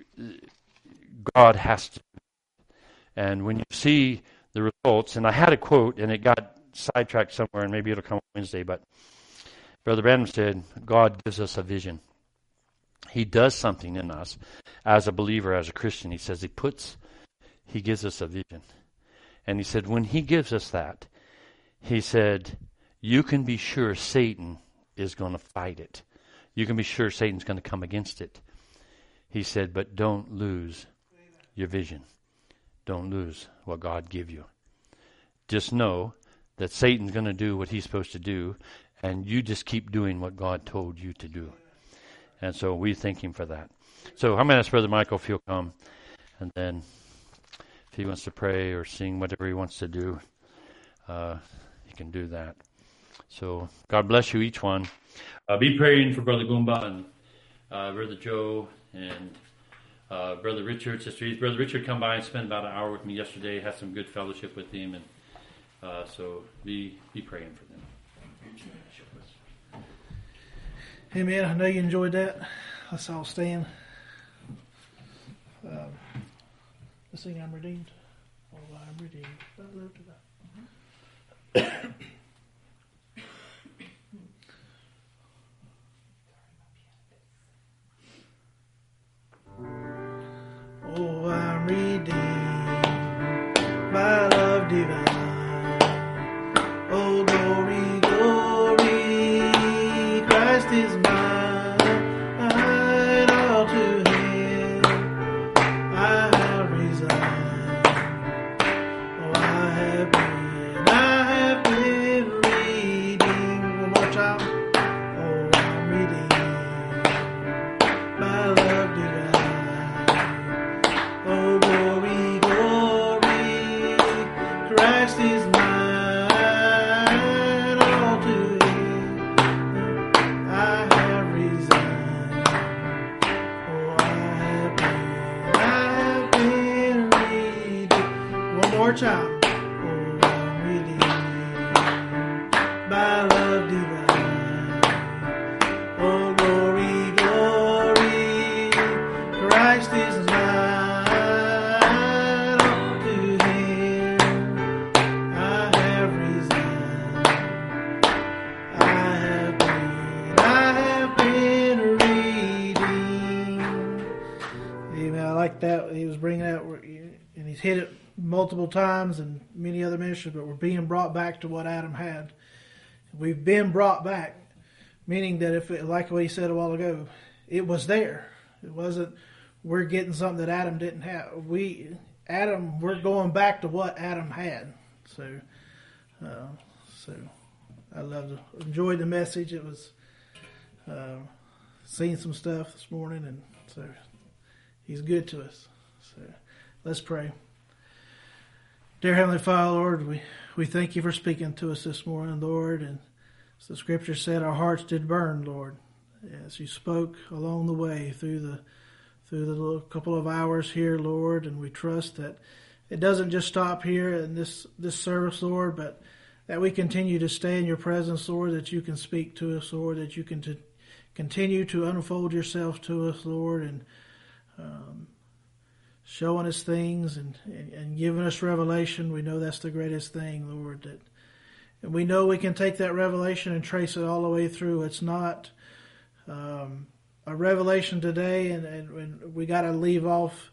Speaker 1: has to. And when you see the results, and I had a quote, and it got sidetracked somewhere, and maybe it'll come Wednesday, but Brother Branham said, God gives us a vision. He does something in us as a believer, as a Christian. He says he gives us a vision. And he said, when he gives us that, he said, you can be sure Satan is going to fight it. You can be sure Satan's going to come against it. He said, but don't lose your vision. Don't lose what God give you. Just know that Satan's going to do what he's supposed to do, and you just keep doing what God told you to do. And so we thank him for that. So I'm going to ask Brother Michael if he'll come, and then if he wants to pray or sing, whatever he wants to do, he can do that. So God bless you, each one. Be praying for Brother Goomba and Brother Joe and Brother Richard, Sister Edith. Brother Richard come by and spent about an hour with me yesterday. Had some good fellowship with him, and so be praying for them.
Speaker 2: Hey man, I know you enjoyed that. Let's all stand. Let's sing I'm Redeemed. Oh, I'm redeemed. I love to that. Oh, I'm redeemed. like that he was bringing out, and he's hit it multiple times and many other ministries, but we're being brought back to what Adam had. We've been brought back, meaning that if, like what he said a while ago, it was there. It wasn't we're getting something that Adam didn't have. We're going back to what Adam had. So I enjoyed the message. It was seen some stuff this morning, and so he's good to us. So let's pray. Dear Heavenly Father, Lord, we thank you for speaking to us this morning, Lord. And as the Scripture said, our hearts did burn, Lord, as you spoke along the way through the little couple of hours here, Lord. And we trust that it doesn't just stop here in this service, Lord, but that we continue to stay in your presence, Lord, that you can speak to us, Lord, that you can continue to unfold yourself to us, Lord, and showing us things and giving us revelation. We know that's the greatest thing, Lord. And we know we can take that revelation and trace it all the way through. It's not a revelation today, and we got to leave off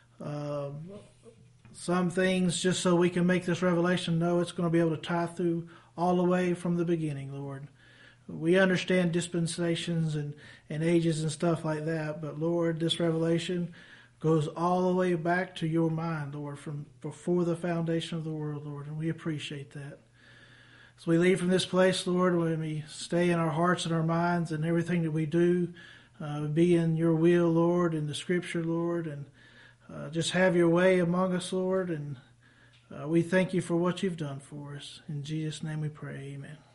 Speaker 2: some things just so we can make this revelation. No, it's going to be able to tie through all the way from the beginning, Lord. We understand dispensations and ages and stuff like that, but Lord, this revelation goes all the way back to your mind, Lord, from before the foundation of the world, Lord, and we appreciate that. As we leave from this place, Lord, when we stay in our hearts and our minds and everything that we do, be in your will, Lord, in the Scripture, Lord, and just have your way among us, Lord, and we thank you for what you've done for us. In Jesus' name we pray, amen.